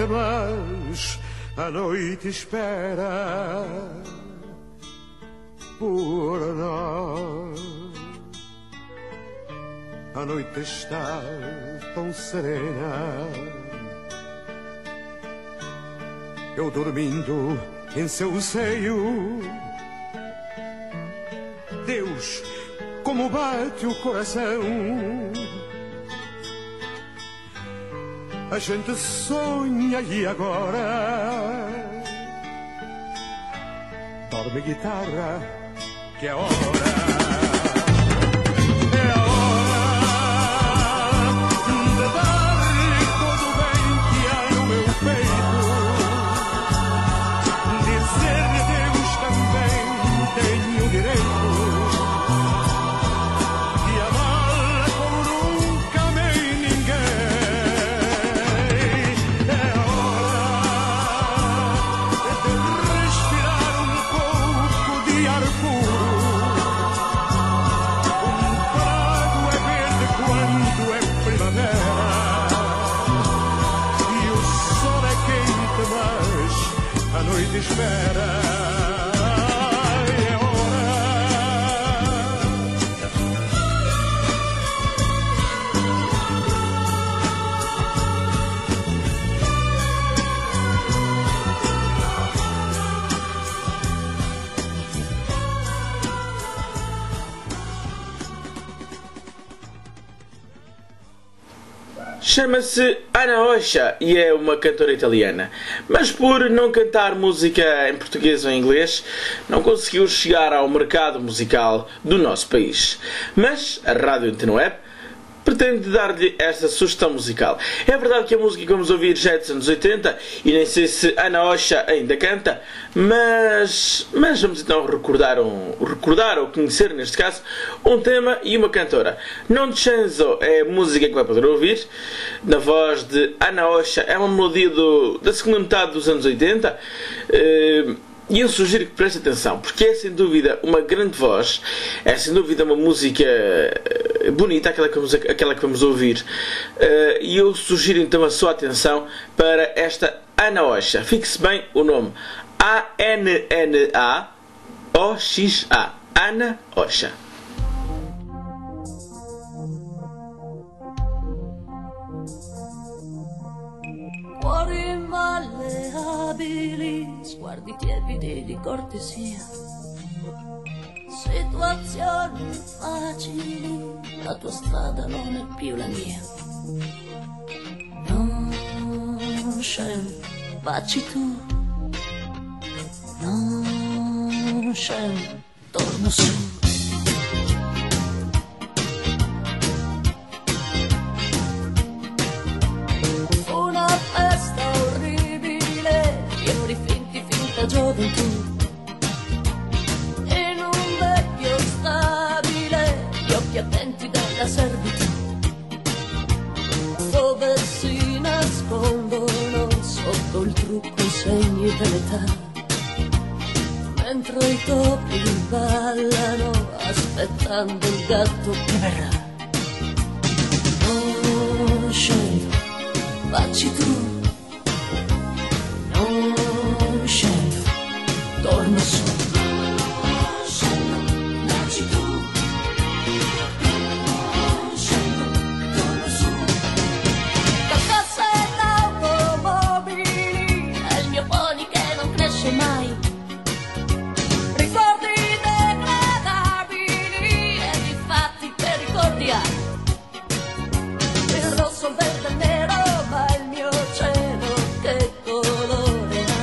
mas a noite espera por nós. A noite está tão serena, eu dormindo em seu seio. Deus, como bate o coração. A gente sonha e agora dorme guitarra, que é hora. É a hora de dar-lhe todo o bem que há no meu peito. Dizer-lhe Deus também tenho o direito de amá-la como nunca amei ninguém. É a hora de respirar um pouco de ar puro. Um prado é verde quando é primavera e o sol é quente, mas a noite espera. Chama-se Ana Ocha e é uma cantora italiana, mas por não cantar música em português ou em inglês, não conseguiu chegar ao mercado musical do nosso país. Mas a Rádio Antena Web pretende dar-lhe esta sugestão musical. É verdade que a música que vamos ouvir já é dos anos oitenta e nem sei se Ana Ocha ainda canta, mas, mas vamos então recordar, um, recordar ou conhecer, neste caso, um tema e uma cantora. Non Censo é a música que vai poder ouvir, na voz de Ana Ocha. É uma melodia do, da segunda metade dos anos oitenta. Uh, E eu sugiro que preste atenção, porque é sem dúvida uma grande voz, é sem dúvida uma música bonita, aquela que vamos, aquela que vamos ouvir. E eu sugiro então a sua atenção para esta Ana Ocha. Fixe bem o nome: A N N A O X A. Ana Ocha. Cuori malleabili, sguardi tiepidi di cortesia, situazioni facili, la tua strada non è più la mia. Non scendo, vacci tu, non scendo, torno su. Gioventù in un vecchio stabile, gli occhi attenti dalla servitù, dove si nascondono sotto il trucco i segni dell'età, mentre i topi ballano aspettando il gatto che verrà. Non scegli, vacci tu. Torno su. Scendo, vacci tu. Scendo, torno su. Carcasse d'automobili, è il mio pony che non cresce mai. Ricordi degradabili e di fatti che ricordi hai. Il rosso, il verde, il nero, ma il mio cielo che colore ha.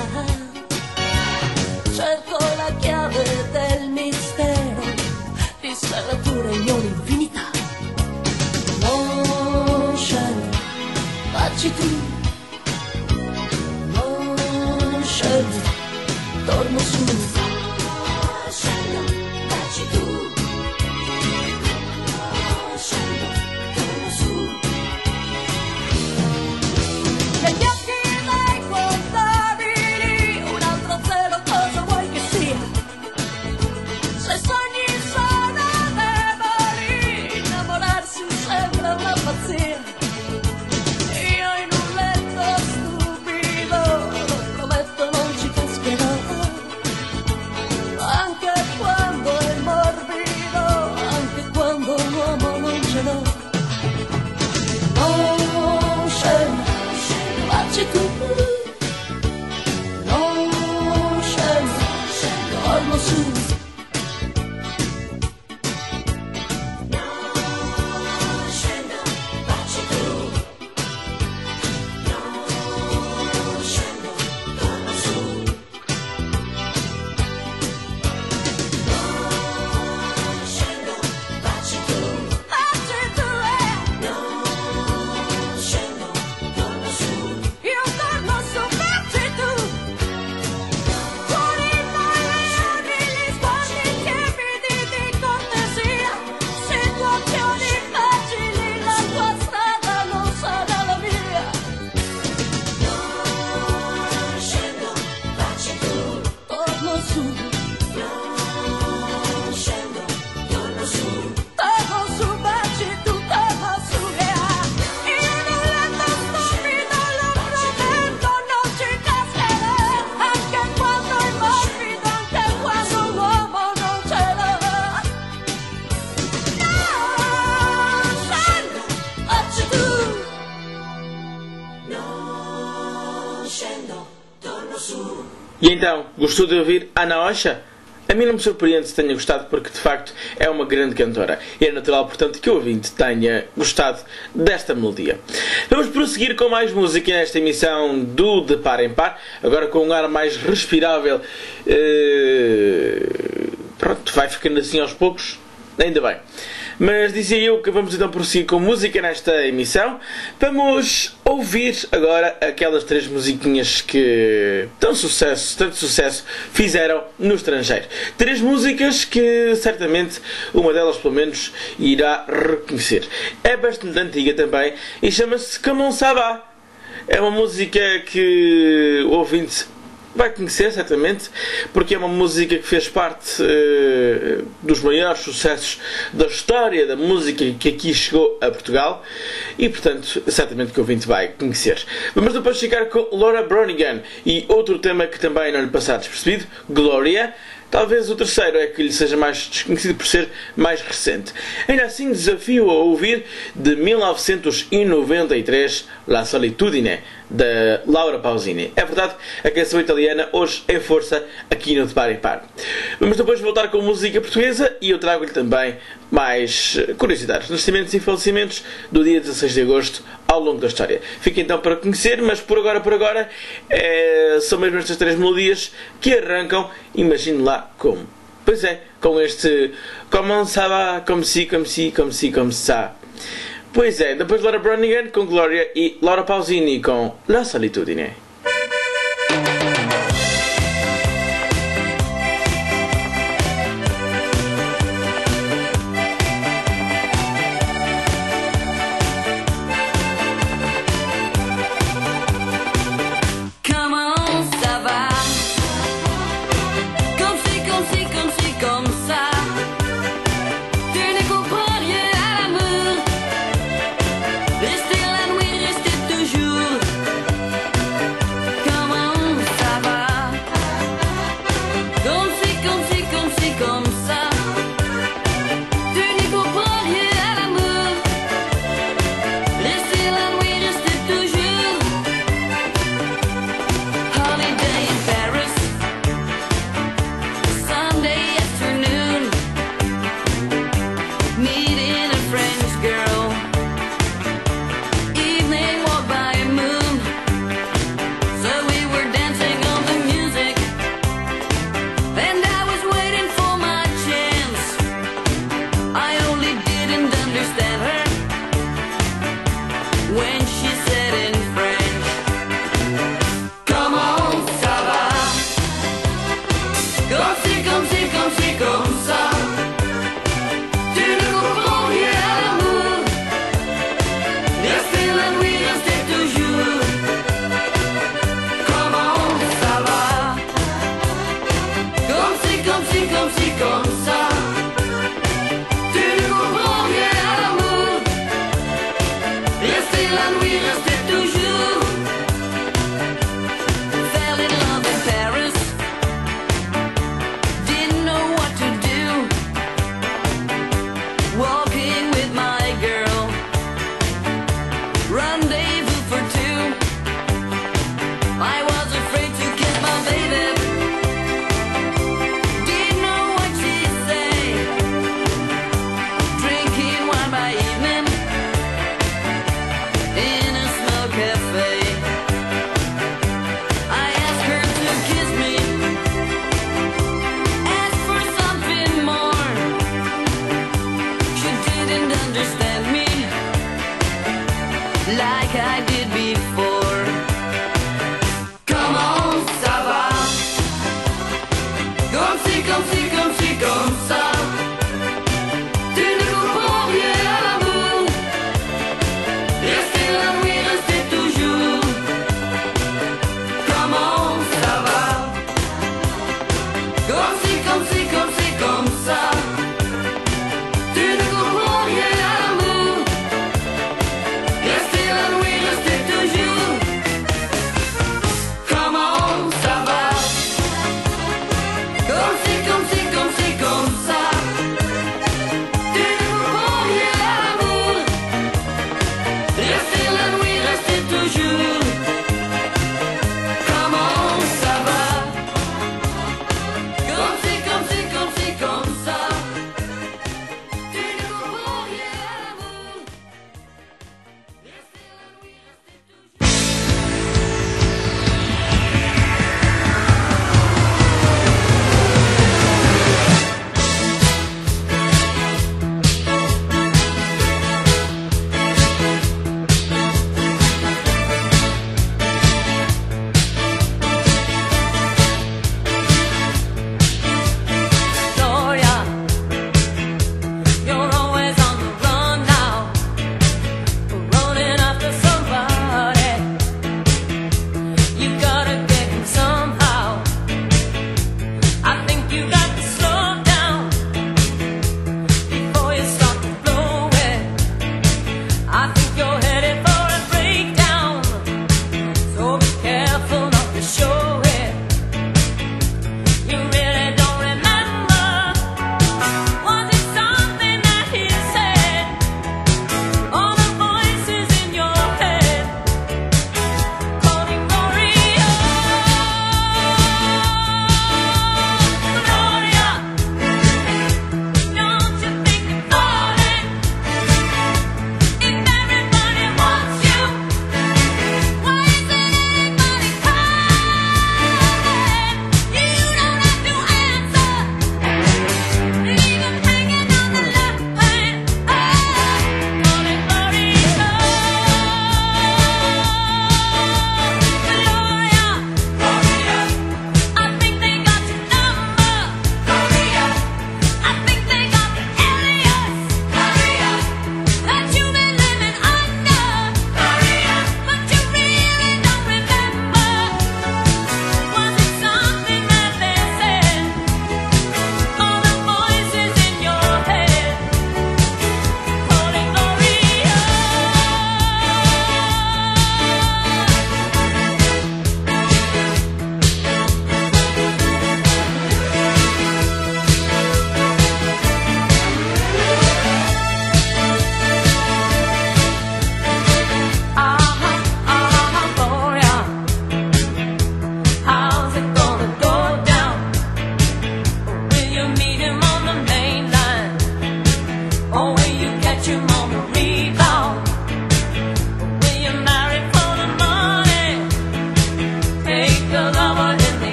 Cerco la chiave del mistero, di serrature in un'infinità. Non scendo, vacci tu. Non scendo, torno su. Non scendo, vacci tu. Non scendo, torno su. Negli occhi dei contabili, un altro zero, cosa vuoi che sia? Se sogni sono deboli, innamorarsi sembra una pazzia. Io in un letto stupido E então, gostou de ouvir Ana Ocha? A mim não me surpreende se tenha gostado, porque de facto é uma grande cantora. E é natural, portanto, que o ouvinte tenha gostado desta melodia. Vamos prosseguir com mais música nesta emissão do De Par em Par, agora com um ar mais respirável. Uh... Pronto, vai ficando assim aos poucos, ainda bem. Mas dizia eu que vamos então prosseguir com música nesta emissão. Vamos ouvir agora aquelas três musiquinhas que tão sucesso, tanto sucesso fizeram no estrangeiro. Três músicas que certamente uma delas pelo menos irá reconhecer. É bastante antiga também e chama-se Comment ça va? É uma música que o ouvinte vai conhecer certamente, porque é uma música que fez parte uh, dos maiores sucessos da história da música que aqui chegou a Portugal e, portanto, certamente que o ouvinte vai conhecer. Vamos depois ficar com Laura Branigan e outro tema que também não lhe passar despercebido, Gloria. Talvez o terceiro é que lhe seja mais desconhecido por ser mais recente. Ainda assim, desafio a ouvir de mil novecentos e noventa e três La Solitudine, da Laura Pausini. É verdade, a canção italiana hoje é força aqui no De Par em Par. Vamos depois voltar com música portuguesa e eu trago-lhe também mais curiosidades, nascimentos e falecimentos do dia dezasseis de agosto ao longo da história. Fica então para conhecer, mas por agora, por agora, é, são mesmo estas três melodias que arrancam, imagine lá como. Pois é, com este Comment ça va, comme si, comme si, comme si, comme ça. Pois é, depois Laura Branigan com Gloria e Laura Pausini com La Solitudine. Rester la nuit, rester toujours.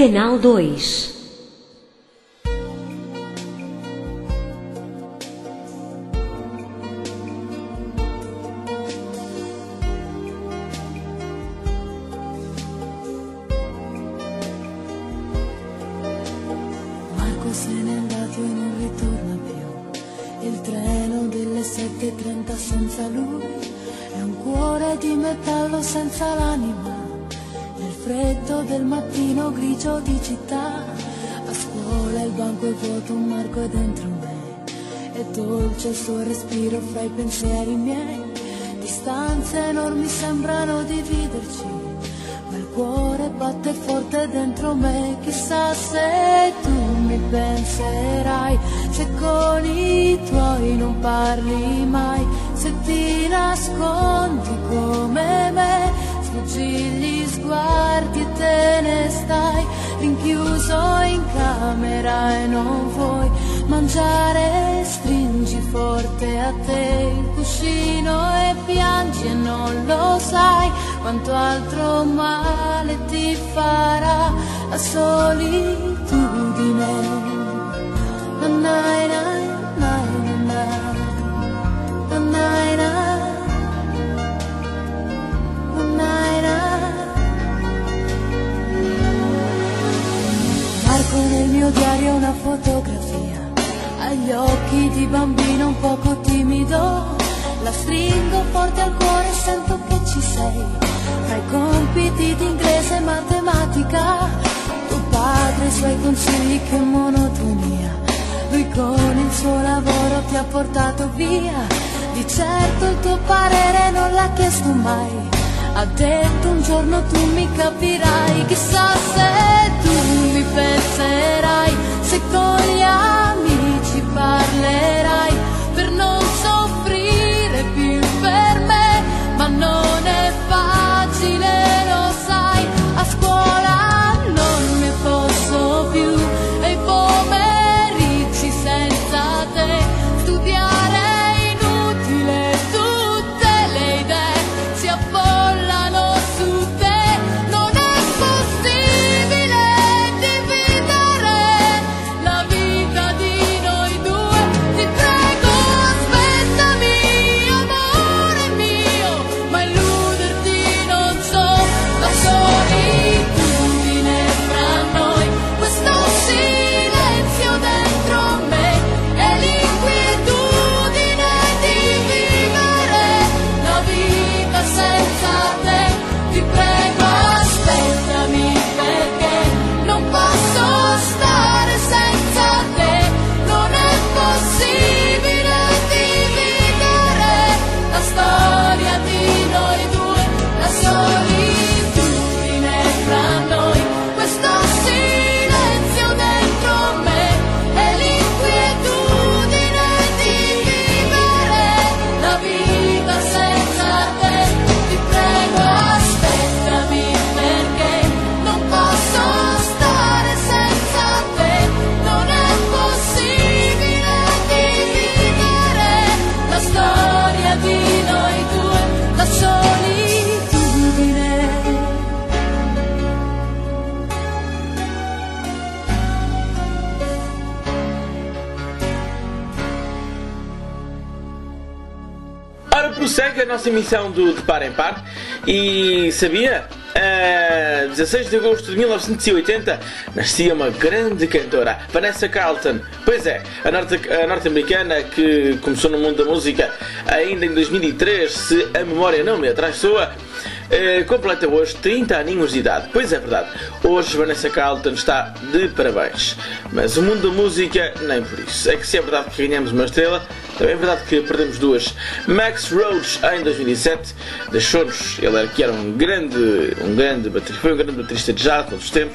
Canal dois. Marco se n'è andato e non ritorna più. Il treno delle sette e trenta senza lui è un cuore di metallo senza l'anima. Nel freddo del mattino grigio di città, a scuola il banco è vuoto, un Marco è dentro me. È dolce il suo respiro fra i pensieri miei. Distanze enormi sembrano dividerci, ma il cuore batte forte dentro me. Chissà se tu mi penserai, se con i tuoi non parli mai, se ti nascondi come me, sfuggi gli sguardi e te ne stai rinchiuso in camera e non vuoi mangiare, stringi forte a te il cuscino e piangi e non lo sai quanto altro male ti farà la solitudine. Na na na na na na na na. Marco nel mio diario una fotografia, agli occhi di bambino un poco timido, la stringo forte al cuore e sento che ci sei, tra i compiti di inglese e matematica, tuo padre e i suoi consigli, che monotonia, lui con il suo lavoro ti ha portato via, di certo il tuo parere non l'ha chiesto mai, ha detto un giorno tu mi capirai. Chissà se tu mi penserai, se con gli amici parlerai, per non soffrire più per me, ma non è facile, lo sai, a scuola non ne posso più, e i pomeriggi senza te, studiare è inutile, tutte le idee si affollano su te, non è possibile dividere la vita di noi due, ti prego aspettami amore mio, ma illuderti non so, la solitudine fra noi, questo silenzio dentro me e l'inquietudine di vivere la vita senza te, ti prego aspettami perché non posso stare senza te, non è possibile dividere la storia di noi due, la solitudine fra noi, questo silenzio dentro me e l'inquietudine di vivere la vita senza te, ti prego aspettami perché non posso stare senza te, non è possibile dividere la storia di noi due, la solitudine. Ora prossegue a nossa emissão do De Par em Par e sabia? A dezasseis de agosto de mil novecentos e oitenta nascia uma grande cantora, Vanessa Carlton. Pois é, a norte- a norte-americana que começou no mundo da música ainda em dois mil e três, se a memória não me atraiçoa, eh, completa hoje trinta aninhos de idade. Pois é verdade, hoje Vanessa Carlton está de parabéns. Mas o mundo da música, nem por isso. É que se é verdade que ganhamos uma estrela, também é verdade que perdemos duas. Max Roach, em dois mil e sete, deixou-nos. Ele era, que era um grande, um grande baterista, foi um grande baterista de jazz todos os tempos.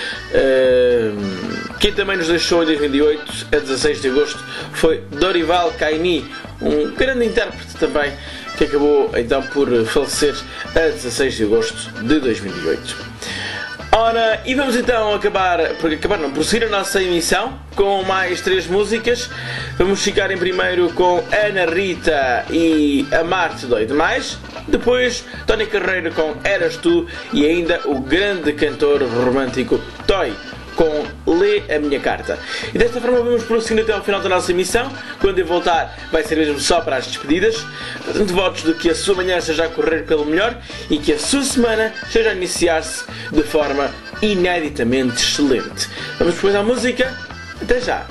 Uh, quem também nos deixou em dois mil e oito, a dezasseis de agosto, foi Dorival Caymmi, um grande intérprete também, que acabou então por falecer a dezasseis de agosto de dois mil e oito. Ora, e vamos então acabar, porque acabar não, prosseguir a nossa emissão com mais três músicas. Vamos ficar em primeiro com Ana Rita e Amar-te Dói Demais. Depois, Tony Carreira com Eras Tu e ainda o grande cantor romântico Toy com Lê a Minha Carta. E desta forma vamos prosseguindo até ao final da nossa emissão. Quando eu voltar vai ser mesmo só para as despedidas, fazendo votos de que a sua manhã esteja a correr pelo melhor e que a sua semana esteja a iniciar-se de forma ineditamente excelente. Vamos depois à música. Até já!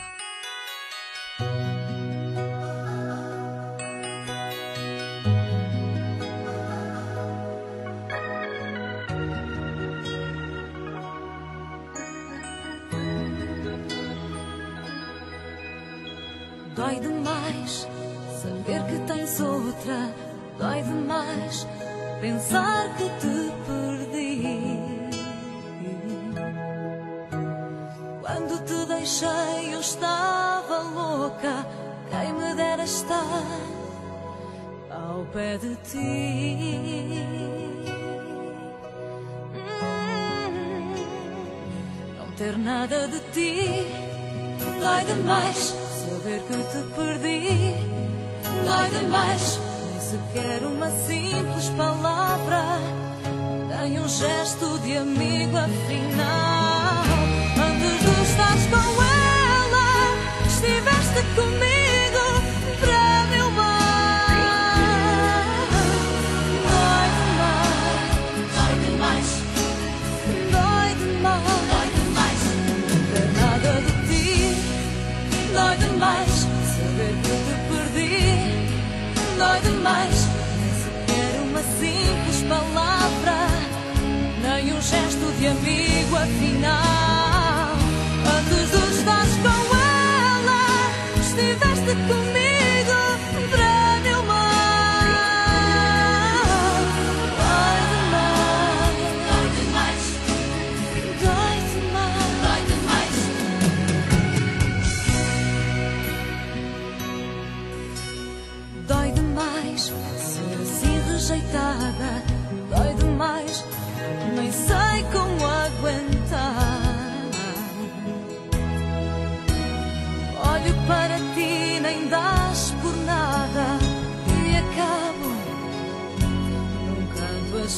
Dói demais saber que tens outra. Dói demais pensar que te perdi. Quando te deixei eu estava louca. Quem me dera estar ao pé de ti. Não ter nada de ti. Dói demais saber que te perdi. Dói demais, nem sequer uma simples palavra, nem um gesto de amigo afinal. Antes de estares com ela, estiveste comigo para meu mal. Dói demais, dói demais, dói demais, dói demais, não ter nada de ti. Dói demais saber que te perdi. Dói demais, nem sequer uma simples palavra, nem um gesto de amigo afinal. Antes de estares com ela, estiveste comigo para meu mal. Dói demais, dói demais, dói demais, dói demais. Dói demais ser assim rejeitada. Dói demais, nem sei como aguentar. Olho para ti, nem dás por nada e acabo num canto a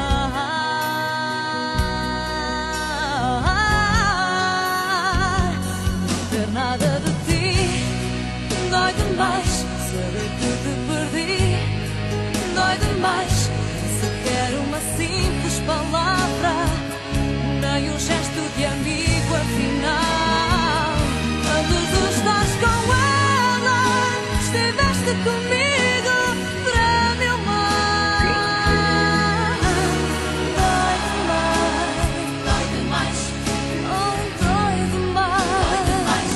chorar. Não ter nada de ti. Dói demais saber que te perdi. Dói demais, nem sequer uma simples palavra, nem um gesto de amigo afinal. Antes de estares com ela, estiveste comigo para meu mal. Dói demais, dói demais, oh, dói demais.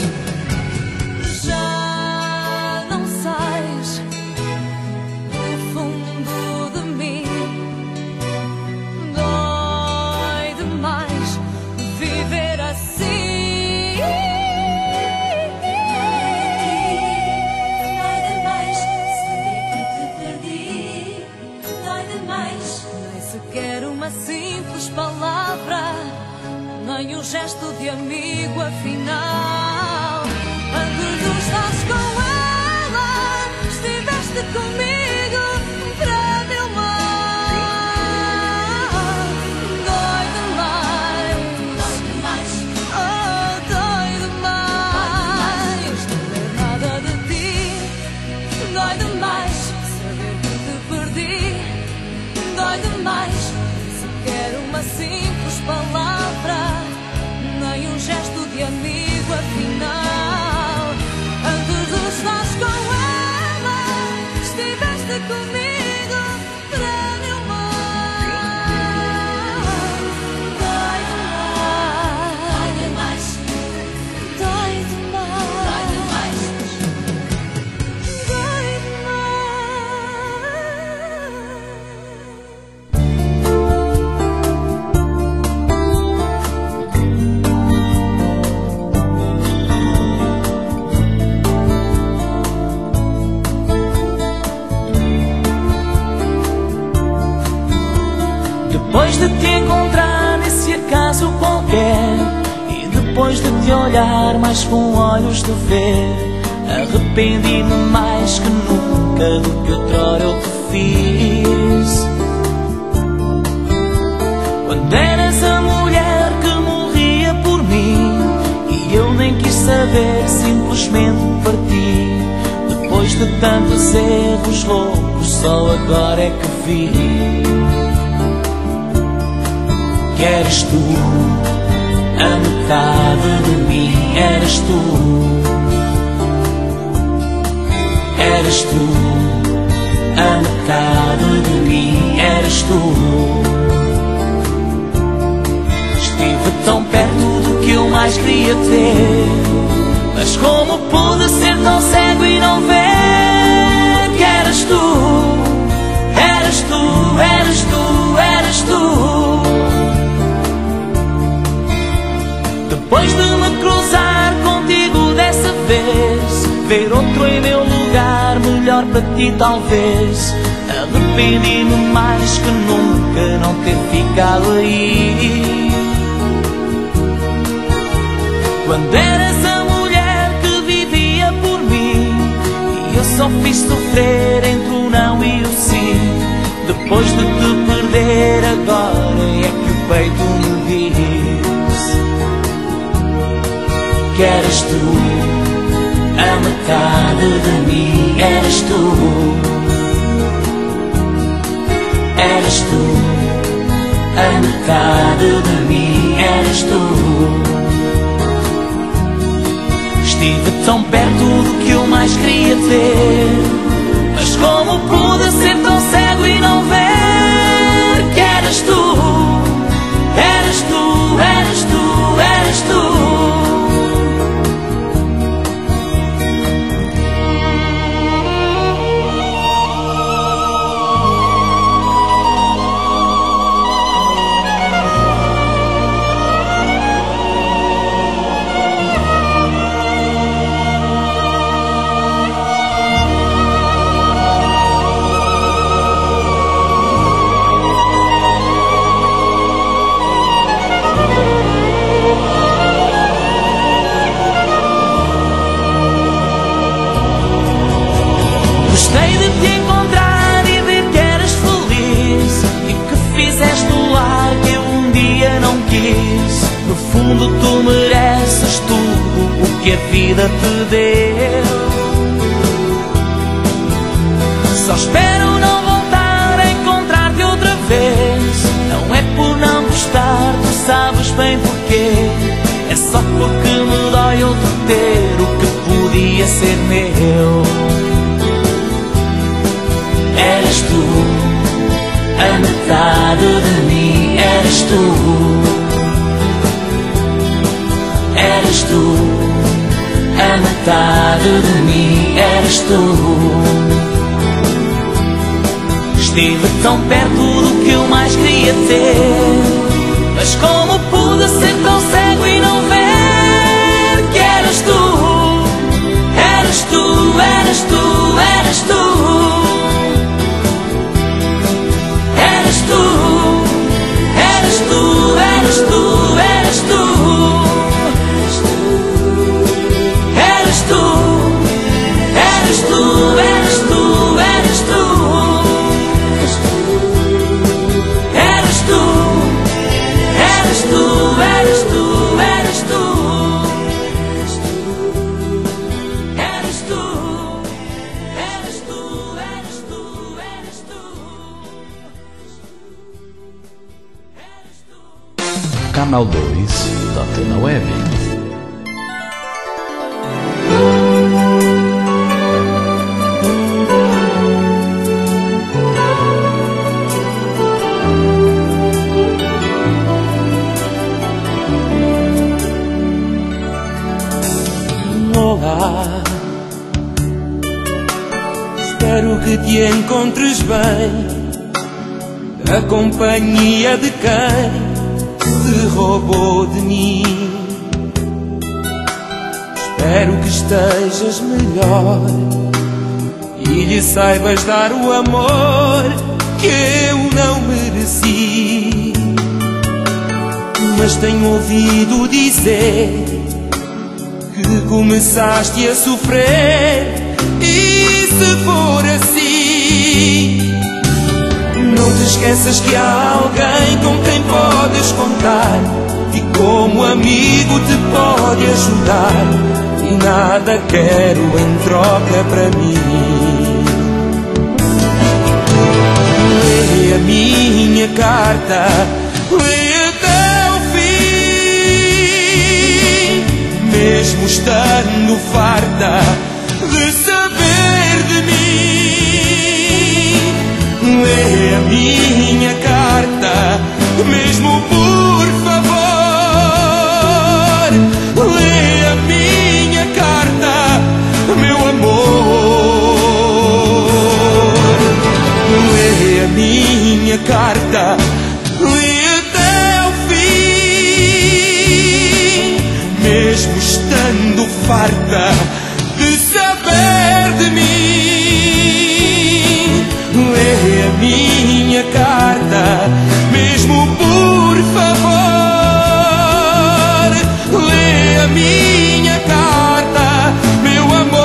Já não sais do fundo de mim. Dói demais viver assim. Dói demais saber que te perdi. Dói demais, nem sequer uma simples palavra, nem um gesto de amigo afinal. Antes de estares com ela, estiveste comigo para meu mal. Dói demais, dói demais, oh, dói demais, não ter nada de ti. Dói demais saber que te perdi. Dói demais, nem sequer uma simples palavra, nem um gesto de amigo afinal. Antes de estares com ela, estiveste comigo para meu mal. Dói demais, dói demais, dói demais, dói Depois de te encontrar nesse acaso qualquer e depois de te olhar mais com olhos de ver, arrependi-me mais que nunca do que outrora eu te fiz. Quando eras a mulher que morria por mim e eu nem quis saber, simplesmente parti. Depois de tantos erros loucos, só agora é que vi que eras tu, a metade de mim. Eras tu, eras tu, a metade de mim. Eras tu. Estive tão perto do que eu mais queria ter, mas como pude ser tão cego e não ver que eras tu, eras tu, eras tu, eras tu. Depois de me cruzar contigo dessa vez, ver outro em meu lugar, melhor para ti talvez, arrependi-me mais que nunca não ter ficado aí. Quando eras a mulher que vivia por mim e eu só fiz sofrer entre o não e o sim. Depois de te perder agora é que o peito me diz que eras tu, a metade de mim. Eras tu, eras tu, a metade de mim. Eras tu. Estive tão perto do que eu mais queria ter, mas como pude ser tão cego e não ver que eras tu, eras tu, eras tu, eras tu. Gostei de te encontrar e ver que eras feliz e que fizeste o lar que eu um dia não quis. No fundo tu mereces tudo o que a vida te deu. Só espero não voltar a encontrar-te outra vez. Não é por não gostar, tu sabes bem porquê. É só porque me dói outro ter o que podia ser meu. Eras tu, a metade de mim. Eras tu, eras tu, a metade de mim. Eras tu. Estive tão perto do que eu mais queria ter, mas como pude ser tão cego e não ver que eras tu, eras tu, eras tu, eras tu. Eras tu, eras tu, eras tu, eras tu. Eras tu, eras tu, eras tu, eras tu. Eras tu, eras tu, eras tu, eras tu. Eras tu, eras tu, eras tu, eras tu. Canal dois da Antena Web. Olá, espero que te encontres bem, a companhia de quem se roubou de mim. Espero que estejas melhor e lhe saibas dar o amor que eu não mereci. Mas tenho ouvido dizer que começaste a sofrer, e se for assim, esqueças que há alguém com quem podes contar e como amigo te pode ajudar, e nada quero em troca para mim. Lê a minha carta, lê até o fim, mesmo estando farta de saber de mim. Lê a minha carta, mesmo por favor. Lê a minha carta, meu amor. Lê a minha carta, lê até o fim, mesmo estando farta de saber de mim. Lê a minha carta, mesmo por favor. Lê a minha carta, meu amor.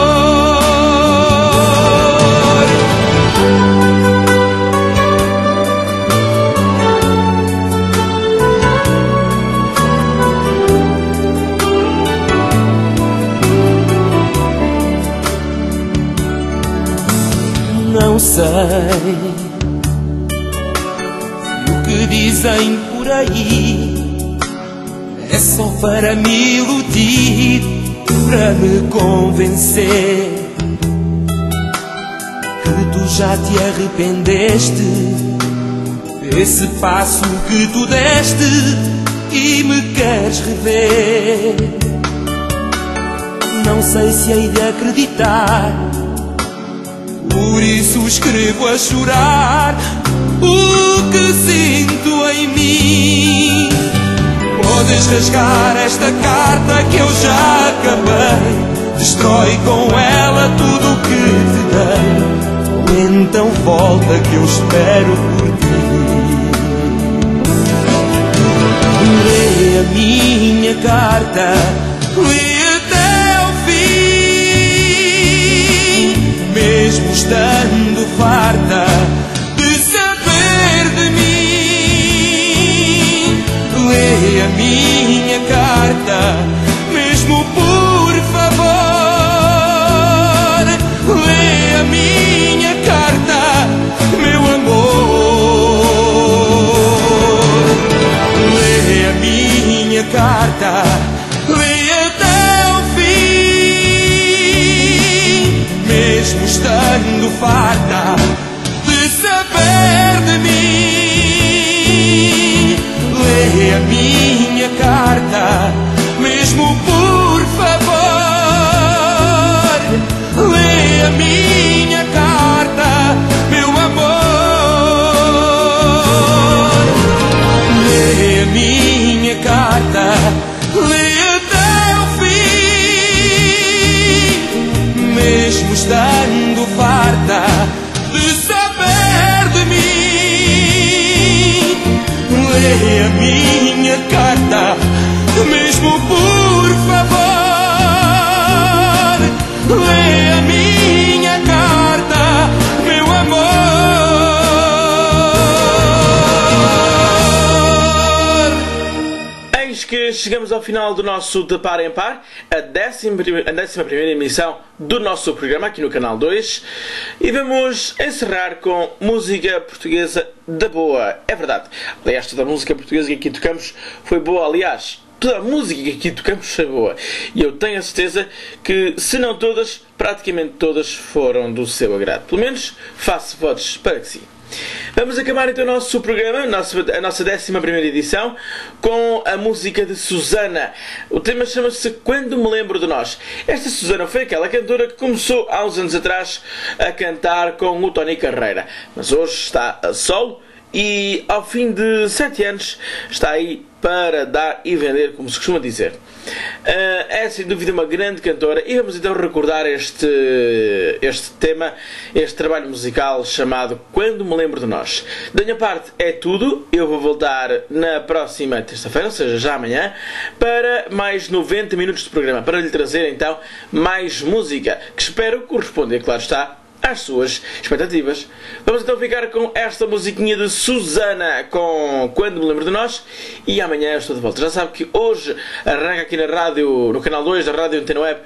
Não sei se o que dizem por aí é só para me iludir, para me convencer que tu já te arrependeste desse passo que tu deste e me queres rever. Não sei se hei de acreditar, por isso escrevo a chorar o que sinto em mim. Podes rasgar esta carta que eu já acabei, destrói com ela tudo o que te dei, ou então volta que eu espero por ti. Lê a minha carta, lê até o fim, mesmo estando farta de saber de mim. Lê a minha carta, mesmo por favor. Lê a minha carta, meu amor. Lê a minha carta, lê até o fim, mesmo estando farta de saber de mim. Lê a minha carta, mesmo por favor. Lê a minha carta, meu amor. Lê a minha carta, lê até o fim, mesmo estando farta de saber de mim. Lê a minha carta, mesmo por favor. Lê a minha carta, meu amor. Eis que chegamos ao final do nosso De Par em Par, a décima primeira emissão do nosso programa aqui no Canal dois, e vamos encerrar com música portuguesa da boa. É verdade, aliás, toda a música portuguesa que aqui tocamos foi boa. Aliás, toda a música que aqui tocamos foi boa, e eu tenho a certeza que, se não todas, praticamente todas foram do seu agrado. Pelo menos faço votos para que sim. Vamos acabar então o nosso programa, a nossa, a nossa décima primeira edição, com a música de Susana. O tema chama-se Quando Me Lembro de Nós. Esta Susana foi aquela cantora que começou há uns anos atrás a cantar com o Tony Carreira, mas hoje está a solo e ao fim de sete anos está aí para dar e vender, como se costuma dizer. Uh, é sem dúvida uma grande cantora, e vamos então recordar este, este tema, este trabalho musical chamado Quando Me Lembro de Nós. Da minha parte é tudo. Eu vou voltar na próxima terça-feira, ou seja, já amanhã, para mais noventa minutos de programa, para lhe trazer então mais música, que espero corresponder, claro está, às suas expectativas. Vamos então ficar com esta musiquinha de Susana com Quando Me Lembro de Nós, e amanhã eu estou de volta. Já sabe que hoje arranca aqui na rádio, no canal dois da Rádio Antena Web,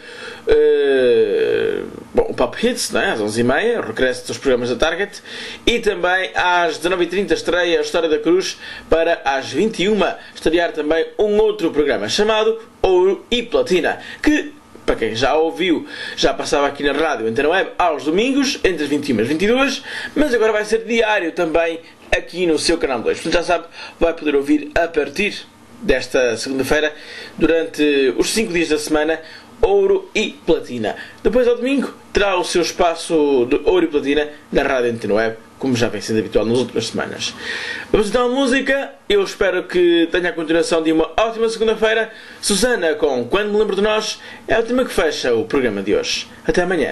uh, bom, o Pop Hits, não é? Às onze e meia, o regresso dos programas da Target, e também às dezanove e trinta estreia a História da Cruz, para às vinte e uma estrear também um outro programa chamado Ouro e Platina, que, para quem já ouviu, já passava aqui na rádio Antena Web aos domingos, entre as vinte e uma e as vinte e duas, mas agora vai ser diário também aqui no seu canal dois. Portanto, já sabe, vai poder ouvir a partir desta segunda-feira, durante os cinco dias da semana, Ouro e Platina. Depois, ao domingo, terá o seu espaço de Ouro e Platina na rádio Antena Web, como já vem sendo habitual nas últimas semanas. Vamos então à música. Eu espero que tenha a continuação de uma ótima segunda-feira. Susana com Quando Me Lembro de Nós é o tema que fecha o programa de hoje. Até amanhã.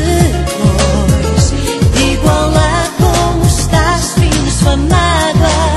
Mágoa